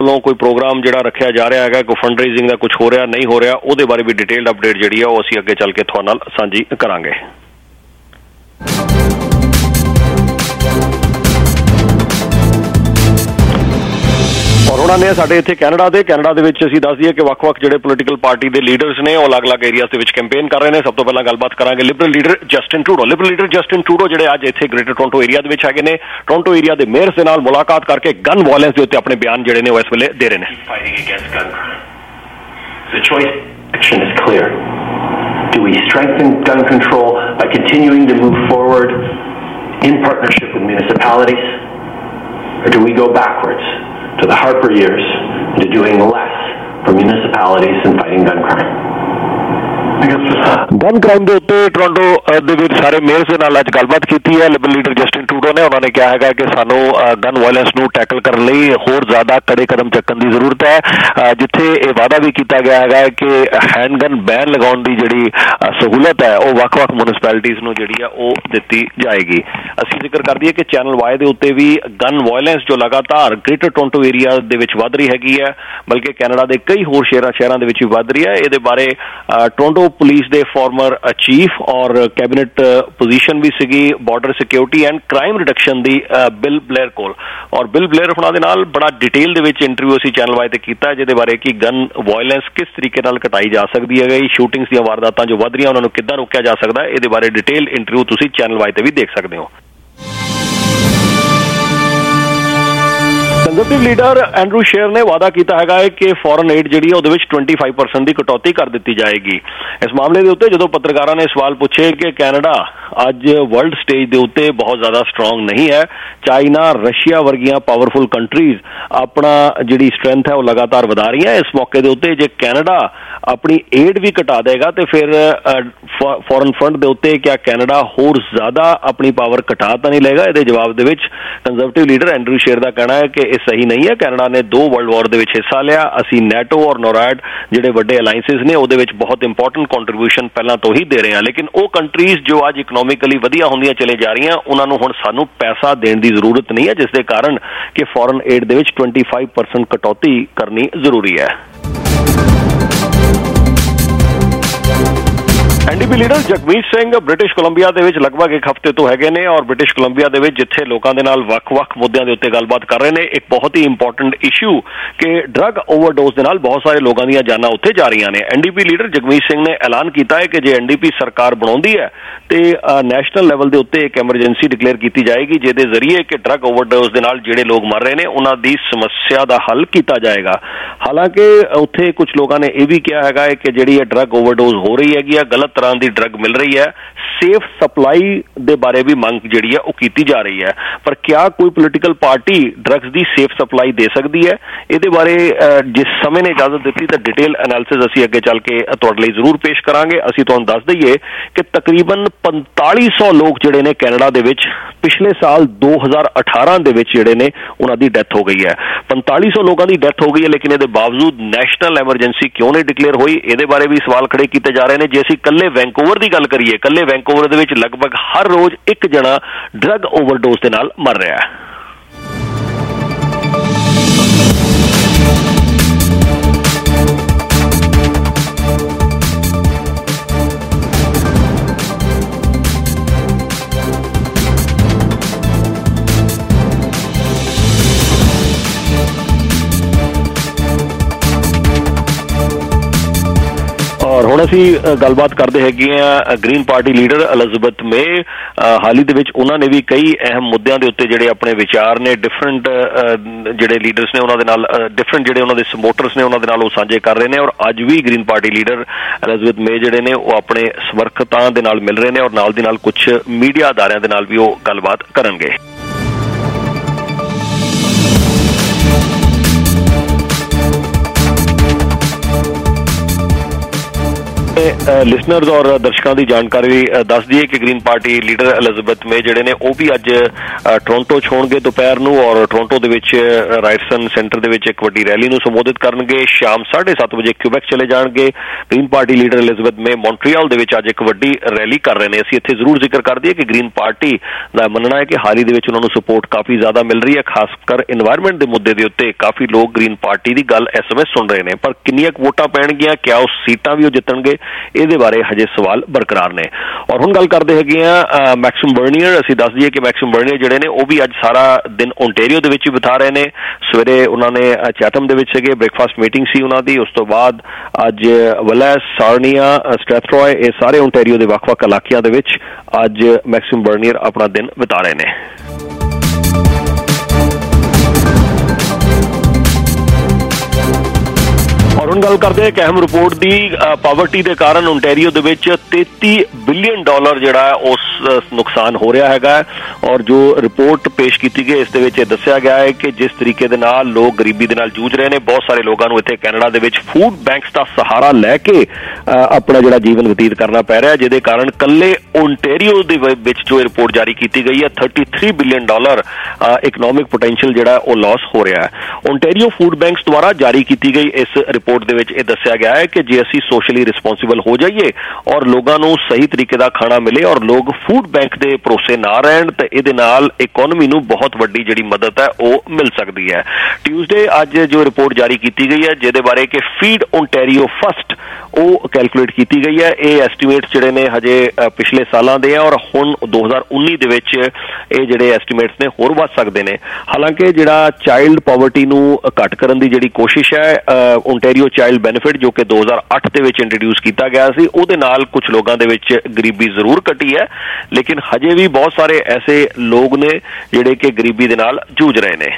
ਵੱਲੋਂ ਕੋਈ ਪ੍ਰੋਗਰਾਮ ਜਿਹੜਾ ਰੱਖਿਆ ਜਾ ਰਿਹਾ ਹੈਗਾ, ਕੋਈ ਫੰਡ ਰੇਜ਼ਿੰਗ ਦਾ ਕੁਝ ਹੋ ਰਿਹਾ ਨਹੀਂ ਹੋ ਰਿਹਾ, ਉਹਦੇ ਬਾਰੇ ਵੀ ਡਿਟੇਲਡ ਅਪਡੇਟ ਜਿਹੜੀ ਆ ਉਹ ਅਸੀਂ ਅੱਗੇ ਚੱਲ ਕੇ ਤੁਹਾਡੇ ਨਾਲ ਸਾਂਝੀ ਕਰਾਂਗੇ। ਔਰ ਉਹਨਾਂ ਨੇ ਸਾਡੇ ਇੱਥੇ ਕੈਨੇਡਾ ਦੇ ਵਿੱਚ ਅਸੀਂ ਦੱਸ ਦਈਏ ਕਿ ਵੱਖ-ਵੱਖ ਜਿਹੜੇ ਪੋਲੀਟੀਕਲ ਪਾਰਟੀ ਦੇ ਲੀਡਰਸ ਨੇ ਉਹ ਅਲੱਗ-ਅਲੱਗ ਏਰੀਆਜ਼ ਦੇ ਵਿੱਚ ਕੈਂਪੇਨ ਕਰ ਰਹੇ ਨੇ। ਸਭ ਤੋਂ ਪਹਿਲਾਂ ਗੱਲਬਾਤ ਕਰਾਂਗੇ ਲਿਬਰਲ ਲੀਡਰ ਜਸਟਿਨ ਟਰੂਡੋ ਜਿਹੜੇ ਅੱਜ ਇੱਥੇ ਗ੍ਰੇਟਰ ਟੋਰਾਂਟੋ ਏਰੀਆ ਦੇ ਵਿੱਚ ਹੈਗੇ ਨੇ। ਟੋਰਾਂਟੋ ਏਰੀਆ ਦੇ ਮੇਅਰ ਦੇ ਨਾਲ ਮੁਲਾਕਾਤ ਕਰਕੇ ਗਨ ਵਾਇਲੈਂਸ ਦੇ ਉੱਤੇ ਆਪਣੇ ਬਿਆਨ ਜਿਹੜੇ ਨੇ ਉਹ ਇਸ ਵੇਲੇ ਦੇ ਰਹੇ ਨੇ। The choice action is clear. Do we strengthen gun control by continuing to move forward in partnership with municipalities, or do we go backwards to the Harper years into doing less for municipalities and fighting gun crime? Gun crime ਦੇ ਉੱਤੇ Toronto ਦੇ ਵਿੱਚ ਸਾਰੇ mayors ਦੇ ਨਾਲ ਅੱਜ ਗੱਲਬਾਤ ਕੀਤੀ ਹੈ। ਲਿਬਰਲ ਲੀਡਰ ਜਸਟਿਨ ਟਰੂਡੋ ਨੇ ਉਹਨਾਂ ਨੇ ਕਿਹਾ ਹੈਗਾ ਕਿ ਸਾਨੂੰ ਗਨ ਵਾਇਲੈਂਸ ਨੂੰ ਟੈਕਲ ਕਰਨ ਲਈ ਹੋਰ ਜ਼ਿਆਦਾ ਕੜੇ ਕਦਮ ਚੱਕਣ ਦੀ ਜ਼ਰੂਰਤ ਹੈ। ਜਿੱਥੇ ਇਹ ਵਾਅਦਾ ਵੀ ਕੀਤਾ ਗਿਆ ਹੈਗਾ ਕਿ ਹੈਂਡਗਨ ਬੈਨ ਲਗਾਉਣ ਦੀ ਜਿਹੜੀ ਸਹੂਲਤ ਹੈ ਉਹ ਵੱਖ-ਵੱਖ ਮਿਊਨਿਸਪੈਲਿਟੀਜ਼ ਨੂੰ ਜਿਹੜੀ ਆ ਉਹ ਦਿੱਤੀ ਜਾਏਗੀ। ਅਸੀਂ ਜ਼ਿਕਰ ਕਰ ਦਈਏ ਕਿ ਚੈਨਲ ਵਾਈ ਦੇ ਉੱਤੇ ਵੀ ਗਨ ਵਾਇਲੈਂਸ ਜੋ ਲਗਾਤਾਰ ਗ੍ਰੇਟਰ ਟੋਰਾਂਟੋ ਏਰੀਆ ਦੇ ਵਿੱਚ ਵੱਧ ਰਹੀ ਹੈਗੀ ਹੈ, ਬਲਕਿ ਕੈਨੇਡਾ ਦੇ ਕਈ ਹੋਰ ਸ਼ਹਿਰਾਂ ਦੇ ਵਿੱਚ ਵੀ ਵੱਧ ਰਹੀ ਹੈ। ਇਹਦੇ ਬਾਰੇ ਟੋਰਾਂਟੋ ਪੁਲਿਸ ਦੇ ਫਾਰਮਰ ਚੀਫ ਔਰ ਕੈਬਨਿਟ ਪੋਜੀਸ਼ਨ ਵੀ ਸੀਗੀ border security and crime reduction ਦੀ ਬਿਲ ਬਲੇਅਰ ਕੋਲ, ਔਰ ਬਿਲ ਬਲੇਅਰ ਉਹਨਾਂ ਦੇ ਨਾਲ ਬੜਾ ਡਿਟੇਲ ਦੇ ਵਿੱਚ ਇੰਟਰਵਿਊ ਅਸੀਂ ਚੈਨਲ ਵਾਈ ਤੇ ਕੀਤਾ, ਜਿਹਦੇ ਬਾਰੇ ਕਿ ਗਨ ਵਾਇਲੈਂਸ ਕਿਸ ਤਰੀਕੇ ਨਾਲ ਘਟਾਈ ਜਾ ਸਕਦੀ ਹੈ, ਸ਼ੂਟਿੰਗਸ ਦੀਆਂ ਵਾਰਦਾਤਾਂ ਜੋ ਵੱਧ ਰਹੀਆਂ ਉਹਨਾਂ ਨੂੰ ਕਿੱਦਾਂ ਰੋਕਿਆ ਜਾ ਸਕਦਾ ਹੈ। ਇਹਦੇ ਬਾਰੇ ਡਿਟੇਲ ਇੰਟਰਵਿਊ ਤੁਸੀਂ ਚੈਨਲ ਵਾਈ ਤੇ ਵੀ ਦੇਖ ਸਕਦੇ ਹੋ। ਕੰਜ਼ਰਵੇਟਿਵ ਲੀਡਰ ਐਂਡਰੂ ਸ਼ੇਰ ਨੇ ਵਾਅਦਾ ਕੀਤਾ ਹੈਗਾ ਹੈ ਕਿ ਫੋਰਨ ਏਡ ਜਿਹੜੀ ਉਹਦੇ ਵਿੱਚ 25% ਦੀ ਕਟੌਤੀ ਕਰ ਦਿੱਤੀ ਜਾਏਗੀ। ਇਸ ਮਾਮਲੇ ਦੇ ਉੱਤੇ ਜਦੋਂ ਪੱਤਰਕਾਰਾਂ ਨੇ ਸਵਾਲ ਪੁੱਛੇ ਕਿ ਕੈਨੇਡਾ ਅੱਜ ਵਰਲਡ ਸਟੇਜ ਦੇ ਉੱਤੇ ਬਹੁਤ ਜ਼ਿਆਦਾ ਸਟਰੋਂਗ ਨਹੀਂ ਹੈ, ਚਾਈਨਾ ਰਸ਼ੀਆ ਵਰਗੀਆਂ ਪਾਵਰਫੁਲ ਕੰਟਰੀਜ਼ ਆਪਣਾ ਜਿਹੜੀ ਸਟਰੈਂਥ ਹੈ ਉਹ ਲਗਾਤਾਰ ਵਧਾ ਰਹੀਆਂ, ਇਸ ਮੌਕੇ ਦੇ ਉੱਤੇ ਜੇ ਕੈਨੇਡਾ ਆਪਣੀ ਏਡ ਵੀ ਘਟਾ ਦੇਗਾ ਤੇ ਫਿਰ ਫੋਰਨ ਫੰਡ ਦੇ ਉੱਤੇ ਕਿਆ ਕੈਨੇਡਾ ਹੋਰ ਜ਼ਿਆਦਾ ਆਪਣੀ ਪਾਵਰ ਘਟਾ ਤਾਂ ਨਹੀਂ ਲਏਗਾ। ਇਹਦੇ ਜਵਾਬ ਦੇ ਵਿੱਚ ਕੰਜ਼ਰਵੇਟਿਵ ਲੀਡਰ ਐਂਡਰੂ ਸ਼ੇਰ ਦਾ ਕਹਿਣਾ ਹੈ ਕਿ ਇਹ ਸਹੀ ਨਹੀਂ ਹੈ। ਕੈਨੇਡਾ ਨੇ 2 ਵਰਲਡ ਵਾਰ ਦੇ ਵਿੱਚ ਹਿੱਸਾ ਲਿਆ, ਅਸੀਂ ਨੈਟੋ ਔਰ ਨੋਰੈਡ ਜਿਹੜੇ ਵੱਡੇ ਅਲਾਇੰਸਿਸ ਨੇ ਉਹਦੇ ਵਿੱਚ ਬਹੁਤ ਇੰਪੋਰਟੈਂਟ ਕੰਟਰੀਬਿਊਸ਼ਨ ਪਹਿਲਾਂ ਤੋਂ ਹੀ ਦੇ ਰਹੇ ਹਾਂ, ਲੇਕਿਨ ਉਹ ਕੰਟਰੀਜ਼ ਜੋ ਅੱਜ ਇਕਨੋਮਿਕਲੀ ਵਧੀਆ ਹੁੰਦੀਆਂ ਚਲੇ ਜਾ ਰਹੀਆਂ ਉਹਨਾਂ ਨੂੰ ਹੁਣ ਸਾਨੂੰ ਪੈਸਾ ਦੇਣ ਦੀ ਜ਼ਰੂਰਤ ਨਹੀਂ ਹੈ, ਜਿਸ ਦੇ ਕਾਰਨ ਕਿ ਫੋਰਨ ਏਡ ਦੇ ਵਿੱਚ 25% ਕਟੌਤੀ ਕਰਨੀ ਜ਼ਰੂਰੀ ਹੈ। NDP leader Jagmeet Singh British Columbia ਦੇ ਵਿੱਚ ਲਗਭਗ ਇੱਕ ਹਫ਼ਤੇ ਤੋਂ ਹੈਗੇ ਨੇ, ਔਰ ਬ੍ਰਿਟਿਸ਼ ਕੋਲੰਬੀਆ ਦੇ ਵਿੱਚ ਜਿੱਥੇ ਲੋਕਾਂ ਦੇ ਨਾਲ ਵੱਖ-ਵੱਖ ਮੁੱਦਿਆਂ ਦੇ ਉੱਤੇ ਗੱਲਬਾਤ ਕਰ ਰਹੇ ਨੇ। ਇੱਕ ਬਹੁਤ ਹੀ ਇੰਪੋਰਟੈਂਟ ਇਸ਼ੂ ਕਿ ਡਰੱਗ ਓਵਰਡੋਜ਼ ਦੇ ਨਾਲ ਬਹੁਤ ਸਾਰੇ ਲੋਕਾਂ ਦੀਆਂ ਜਾਨਾਂ ਉੱਥੇ ਜਾ ਰਹੀਆਂ ਨੇ। ਐਨਡੀਪੀ ਲੀਡਰ ਜਗਮੀਤ ਸਿੰਘ ਨੇ ਐਲਾਨ ਕੀਤਾ ਹੈ ਕਿ ਜੇ ਐਨਡੀਪੀ ਸਰਕਾਰ ਬਣਾਉਂਦੀ ਹੈ ਤੇ ਨੈਸ਼ਨਲ ਲੈਵਲ ਦੇ ਉੱਤੇ ਇੱਕ ਐਮਰਜੈਂਸੀ ਡਿਕਲੇਅਰ ਕੀਤੀ ਜਾਏਗੀ, ਜਿਹਦੇ ਜ਼ਰੀਏ ਕਿ ਡਰੱਗ ਓਵਰਡੋਜ਼ ਦੇ ਨਾਲ ਜਿਹੜੇ ਲੋਕ ਮਰ ਰਹੇ ਨੇ ਉਹਨਾਂ ਦੀ ਸਮੱਸਿਆ ਦਾ ਹੱਲ ਕੀਤਾ ਜਾਏਗਾ। ਹਾਲਾਂਕਿ ਉੱਥੇ ਕੁਝ ਲੋਕਾਂ ਨੇ ਇਹ ਵੀ ਕਿਹਾ ਹੈਗਾ ਹੈ ਕਿ ਜਿਹੜੀ ਇਹ ਡਰੱਗ ਓਵਰਡੋਜ਼ ਹੋ ਰਹੀ ਹੈਗੀ ਆ, ਗਲਤ ਤਰ੍ਹਾਂ ਦੀ ਡਰੱਗ ਮਿਲ ਰਹੀ ਹੈ, ਸੇਫ ਸਪਲਾਈ ਦੇ ਬਾਰੇ ਵੀ ਮੰਗ ਜਿਹੜੀ ਹੈ ਉਹ ਕੀਤੀ ਜਾ ਰਹੀ ਹੈ। ਪਰ ਕਿਆ ਕੋਈ ਪੋਲੀਟੀਕਲ ਪਾਰਟੀ ਡਰੱਗਸ ਦੀ ਸੇਫ ਸਪਲਾਈ ਦੇ ਸਕਦੀ ਹੈ? ਇਹਦੇ ਬਾਰੇ ਜਿਸ ਸਮੇਂ ਨੇ ਇਜਾਜ਼ਤ ਦਿੱਤੀ ਤਾਂ ਡਿਟੇਲ ਐਨਾਲਿਸਿਸ ਅਸੀਂ ਅੱਗੇ ਚੱਲ ਕੇ ਤੁਹਾਡੇ ਲਈ ਜ਼ਰੂਰ ਪੇਸ਼ ਕਰਾਂਗੇ। ਅਸੀਂ ਤੁਹਾਨੂੰ ਦੱਸ ਦਈਏ ਕਿ ਤਕਰੀਬਨ 4500 ਲੋਕ ਜਿਹੜੇ ਨੇ ਕੈਨੇਡਾ ਦੇ ਵਿੱਚ ਪਿਛਲੇ ਸਾਲ 2018 ਦੇ ਵਿੱਚ ਜਿਹੜੇ ਨੇ ਉਹਨਾਂ ਦੀ ਡੈਥ ਹੋ ਗਈ ਹੈ। 4500 ਲੋਕਾਂ ਦੀ ਡੈਥ ਹੋ ਗਈ ਹੈ, ਲੇਕਿਨ ਇਹਦੇ ਬਾਵਜੂਦ ਨੈਸ਼ਨਲ ਐਮਰਜੈਂਸੀ ਕਿਉਂ ਨਹੀਂ ਡਿਕਲੇਅਰ ਹੋਈ? ਇਹਦੇ ਬਾਰੇ ਵੀ ਸਵਾਲ ਖੜੇ ਕੀਤੇ ਜਾ ਰਹੇ ਨੇ। ਜੇ ਅਸੀਂ ਇਕੱਲੇ ਵੈਂਕੂਵਰ ਦੀ ਗੱਲ ਕਰੀਏ, ਇਕੱਲੇ ਵੈਂਕੂਵਰ ਦੇ ਵਿੱਚ ਲਗਭਗ ਹਰ ਰੋਜ਼ ਇੱਕ ਜਣਾ ਡਰੱਗ ਓਵਰਡੋਜ਼ ਦੇ ਨਾਲ ਮਰ ਰਿਹਾ ਹੈ। ਔਰ ਹੁਣ ਅਸੀਂ ਗੱਲਬਾਤ ਕਰਦੇ ਹੈਗੇ ਆ Green Party leader Elizabeth May. ਹਾਲ ਹੀ ਦੇ ਵਿੱਚ ਉਹਨਾਂ ਨੇ ਵੀ ਕਈ ਅਹਿਮ ਮੁੱਦਿਆਂ ਦੇ ਉੱਤੇ ਜਿਹੜੇ ਆਪਣੇ ਵਿਚਾਰ ਨੇ ਡਿਫਰੈਂਟ ਜਿਹੜੇ ਲੀਡਰਸ ਨੇ ਉਹਨਾਂ ਦੇ ਨਾਲ ਡਿਫਰੈਂਟ ਜਿਹੜੇ ਉਹਨਾਂ ਦੇ ਸਪੋਰਟਰਸ ਨੇ ਉਹਨਾਂ ਦੇ ਨਾਲ ਉਹ ਸਾਂਝੇ ਕਰ ਰਹੇ ਨੇ। ਔਰ ਅੱਜ ਵੀ Green Party leader Elizabeth May ਜਿਹੜੇ ਨੇ ਉਹ ਆਪਣੇ ਸਮਰਥਕਾਂ ਦੇ ਨਾਲ ਮਿਲ ਰਹੇ ਨੇ, ਔਰ ਨਾਲ ਦੀ ਨਾਲ ਕੁਝ ਮੀਡੀਆ ਅਦਾਰਿਆਂ ਦੇ ਨਾਲ ਵੀ ਉਹ ਗੱਲਬਾਤ ਕਰਨਗੇ। लिसनर्स और दर्शकों की जानकारी दस दईए कि Green Party leader Elizabeth May जिहड़े ने वो भी अज टोरंटो होणगे दोपहर नूं और टोरंटो दे विच रायटसन सेंटर दे विच एक वड्डी रैली नूं संबोधित करनगे। शाम 7:30 बजे क्यूबैक चले जाणगे। Green Party leader Elizabeth May Montreal दे विच अज एक वड्डी रैली कर रहे हैं। असीं इत्थे जरूर जिक्र कर दईए कि ग्रीन पार्टी दा मनना है कि हाल ही दे विच उन्हां नूं सपोर्ट काफ़ी ज़्यादा मिल रही है, खासकर इन्वायरमेंट के मुद्दे के उत्ते काफ़ी लोग ग्रीन पार्टी की गल इस समय सुन रहे हैं। पर किन्नियां वोटां पैणगीआं, क्या वो सीटां भी जितणगे, ਇਹਦੇ ਬਾਰੇ ਹਜੇ ਸਵਾਲ ਬਰਕਰਾਰ ਨੇ। ਔਰ ਹੁਣ ਗੱਲ ਕਰਦੇ ਹੈਗੇ ਆ ਮੈਕਸਿਮ ਬਰਨੀਅਰ। ਅਸੀਂ ਦੱਸ ਦਈਏ ਕਿ ਮੈਕਸਿਮ ਬਰਨੀਅਰ ਜਿਹੜੇ ਨੇ ਉਹ ਵੀ ਅੱਜ ਸਾਰਾ ਦਿਨ ਓਨਟੇਰੀਓ ਦੇ ਵਿੱਚ ਹੀ ਬਿਤਾ ਰਹੇ ਨੇ। ਸਵੇਰੇ ਉਹਨਾਂ ਨੇ ਚੈਟਮ ਦੇ ਵਿੱਚ ਸੀਗੇ, ਬ੍ਰੇਕਫਾਸਟ ਮੀਟਿੰਗ ਸੀ ਉਹਨਾਂ ਦੀ। ਉਸ ਤੋਂ ਬਾਅਦ ਅੱਜ ਵਲੈਸ, ਸਾਰਨੀਆ, ਸਟ੍ਰੈਥਰੋਏ, ਇਹ ਸਾਰੇ ਓਨਟੇਰੀਓ ਦੇ ਵੱਖ-ਵੱਖ ਇਲਾਕਿਆਂ ਦੇ ਵਿੱਚ ਅੱਜ ਮੈਕਸਿਮ ਬਰਨੀਅਰ ਆਪਣਾ ਦਿਨ ਬਿਤਾ ਰਹੇ ਨੇ। और हम गल करते हैं एक अहम रिपोर्ट की। पावर्टी के कारण ओनटेरियो के $33 बिलियन जोड़ा उस नुकसान हो रहा है। और जो रिपोर्ट पेश की गई इस दसिया गया है कि जिस तरीके दे नाल लोग गरीबी दे नाल जूझ रहे हैं, बहुत सारे लोगों को इत्थे कैनेडा दे विच फूड बैंक्स का सहारा लैके अपना जिहड़ा जीवन बतीत करना पै रहा है, जिहदे कारण कल्ले ओनटेरियो दे विच जो रिपोर्ट जारी की गई है $33 बिलियन इकनॉमिक पोटेंशियल जिहड़ा वो लॉस हो रहा है। ओनटेरियो फूड बैंक्स द्वारा जारी की गई इस रिपोर्ट दे विच यह दस्सिया गया है कि जे असीं सोशली रिस्पोंसिबल हो जाइए और लोगों को सही तरीके का खाना मिले और लोग फूड बैंक के भरोसे ना रहन तो इहदे नाल इकोनॉमी नूं बहुत वड्डी जिहड़ी मदद है वो मिल सकती है। ट्यूसडे अज जो रिपोर्ट जारी की गई है जिहदे बारे कि फीड ओनटेरियो फस्ट वो कैलकुलेट की गई है। ये एस्टीमेट्स जिहड़े ने हजे पिछले सालों के हैं और हुण 2019 दे विच ये जिहड़े एस्टीमेट्स ने होर वध सकदे ने। हालांकि जिहड़ा चाइल्ड पॉवर्टी नूं घट करन दी जिहड़ी कोशिश है ओनटेरियो चाइल्ड बेनिफिट जो कि 2008 दे विच इंट्रोड्यूस किया गया सी, उहदे नाल कुछ लोगों दे विच गरीबी जरूर घटी है, लेकिन हजे भी बहुत सारे ऐसे लोग ने जिहड़े कि गरीबी दे नाल जूझ रहे ने।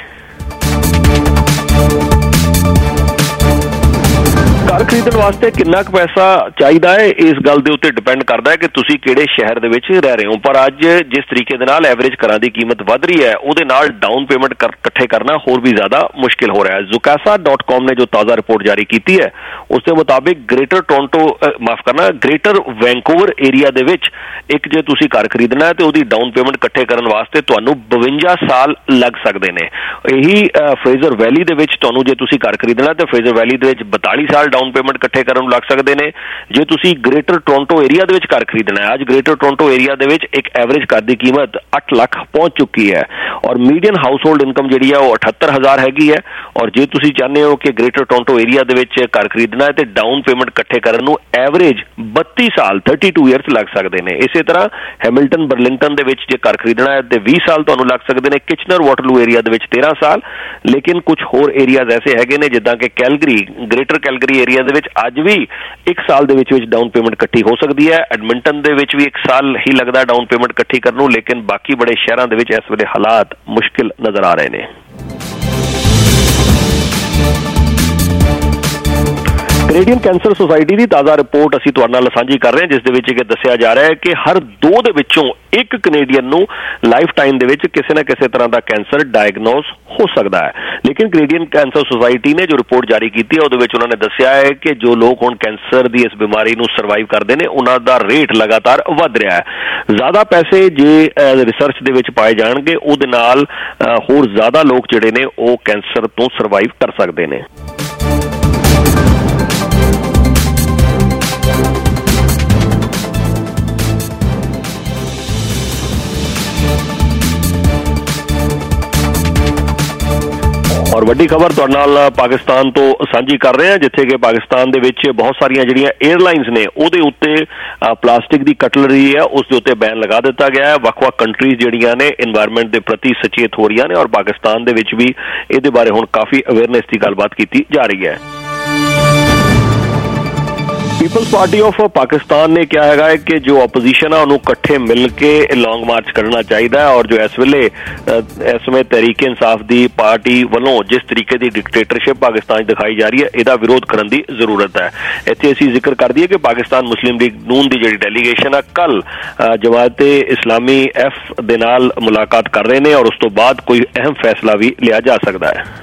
घर खरीदण वास्ते कितना पैसा चाहिए है इस गल के उत्ते डिपेंड करता है कि तुसी किहड़े शहर दे विच रह रहे हो। पर अज जिस तरीके दे नाल एवरेज घरां दी कीमत वध रही है उहदे नाल डाउन पेमेंट इकट्ठे करना होर भी ज्यादा मुश्किल हो रहा है। Zocasa.com ने जो ताज़ा रिपोर्ट जारी की है उसके मुताबिक ग्रेटर वैंकूवर एरिया दे विच एक जे तुसी घर खरीदना है तो उहदी डाउन पेमेंट इकट्ठे करन वास्ते तुहानू 52 साल लग सकदे ने। यही फ्रेजर वैली दे विच तुहानू जे तुसी घर खरीदना तो फ्रेजर वैली दे विच 42 साल डाउन पेमेंट इकट्ठे करन लग सकते हैं। जे तुसी ग्रेटर टोरंटो एरिया दे विच घर खरीदना है, अज ग्रेटर टोरंटो एरिया दे विच एक एवरेज घर की कीमत 8 लाख पहुंच चुकी है और मीडियन हाउस होल्ड इनकम जिहड़ी है वो 78,000 हैगी है। और जे तुसी चाहते हो कि ग्रेटर टोरंटो एरिया दे विच घर खरीदना है तो डाउन पेमेंट इकट्ठे करन नूं एवरेज 32 साल 32 ईयर्स लग सकते हैं। इस तरह हैमिल्टन बर्लिंगटन दे विच जे घर खरीदना है तो 20 साल तुहानूं लग सकते हैं। किचनर वाटरलू एरिया दे विच 13 साल, लेकिन कुछ होर एरियाज ऐसे हैगे ने जिद्दां कि कैलगरी, ग्रेटर कैलगरी एरिया दे विच अज भी 1 साल दे विच डाउन पेमेंट इकट्ठी हो सकती है। एडमिंटन दे विच भी 1 साल ही लगता डाउन पेमेंट इकट्ठी करन नूं, लेकिन बाकी बड़े शहरों दे विच इस वेले हालात मुश्किल नजर आ रहे हैं। कैनेडियन कैंसर सोसाइटी की ताज़ा रिपोर्ट असीं तुहाडे नाल साझी कर रहे हैं, जिस दे विच कि दस्सिया जा रहा है कि हर 2 दे विचों एक कनेडियन नूं लाइफ टाइम दे विच किसी न किसी तरह का कैंसर डायग्नोज हो सकता है। लेकिन कैनेडियन कैंसर सोसाइटी ने जो रिपोर्ट जारी की है उहदे विच उन्होंने दस्सिया है कि जो लोग हुण कैंसर की इस बीमारी नूं सर्वाइव करते हैं उन्हां दा रेट लगातार वध रहा है। ज़्यादा पैसे जे रिसर्च दे विच पाए जाणगे उहदे नाल होर ज़्यादा लोग जिहड़े ने वो कैंसर तो सर्वाइव कर सकते हैं। और वड्डी खबर तुहाडे नाल पाकिस्तान तो साझी कर रहे हैं, जिथे कि पाकिस्तान दे विच बहुत सारियां जिहड़ियां एयरलाइंस ने उहदे उत्ते प्लास्टिक की कटलरी है उस दे उत्ते बैन लगा दिता गया है। वख-वख कंट्रीज जिहड़ियां ने एनवायरनमेंट के प्रति सचेत हो रही ने और पाकिस्तान दे विच भी इहदे बारे हुण काफ़ी अवेयरनेस की गलबात की जा रही है। पीपल्स पार्टी ऑफ पाकिस्तान ने क्या है कि जो अपोजिशन है उन्होंने इकट्ठे मिल के लॉन्ग मार्च करना चाहिए और जो इस वेले इस समय तहरीक इंसाफ की पार्टी वालों जिस तरीके की डिक्टेटरशिप पाकिस्तान दिखाई जा रही है इसका विरोध करने की जरूरत है। इत्थे असीं जिक्र कर दिए कि पाकिस्तान मुस्लिम लीग नून की जिहड़ी डेलीगेशन है कल जमात इस्लामी एफ दे नाल मुलाकात कर रहे हैं और उस तो बाद कोई अहम फैसला भी लिया जा सकता है।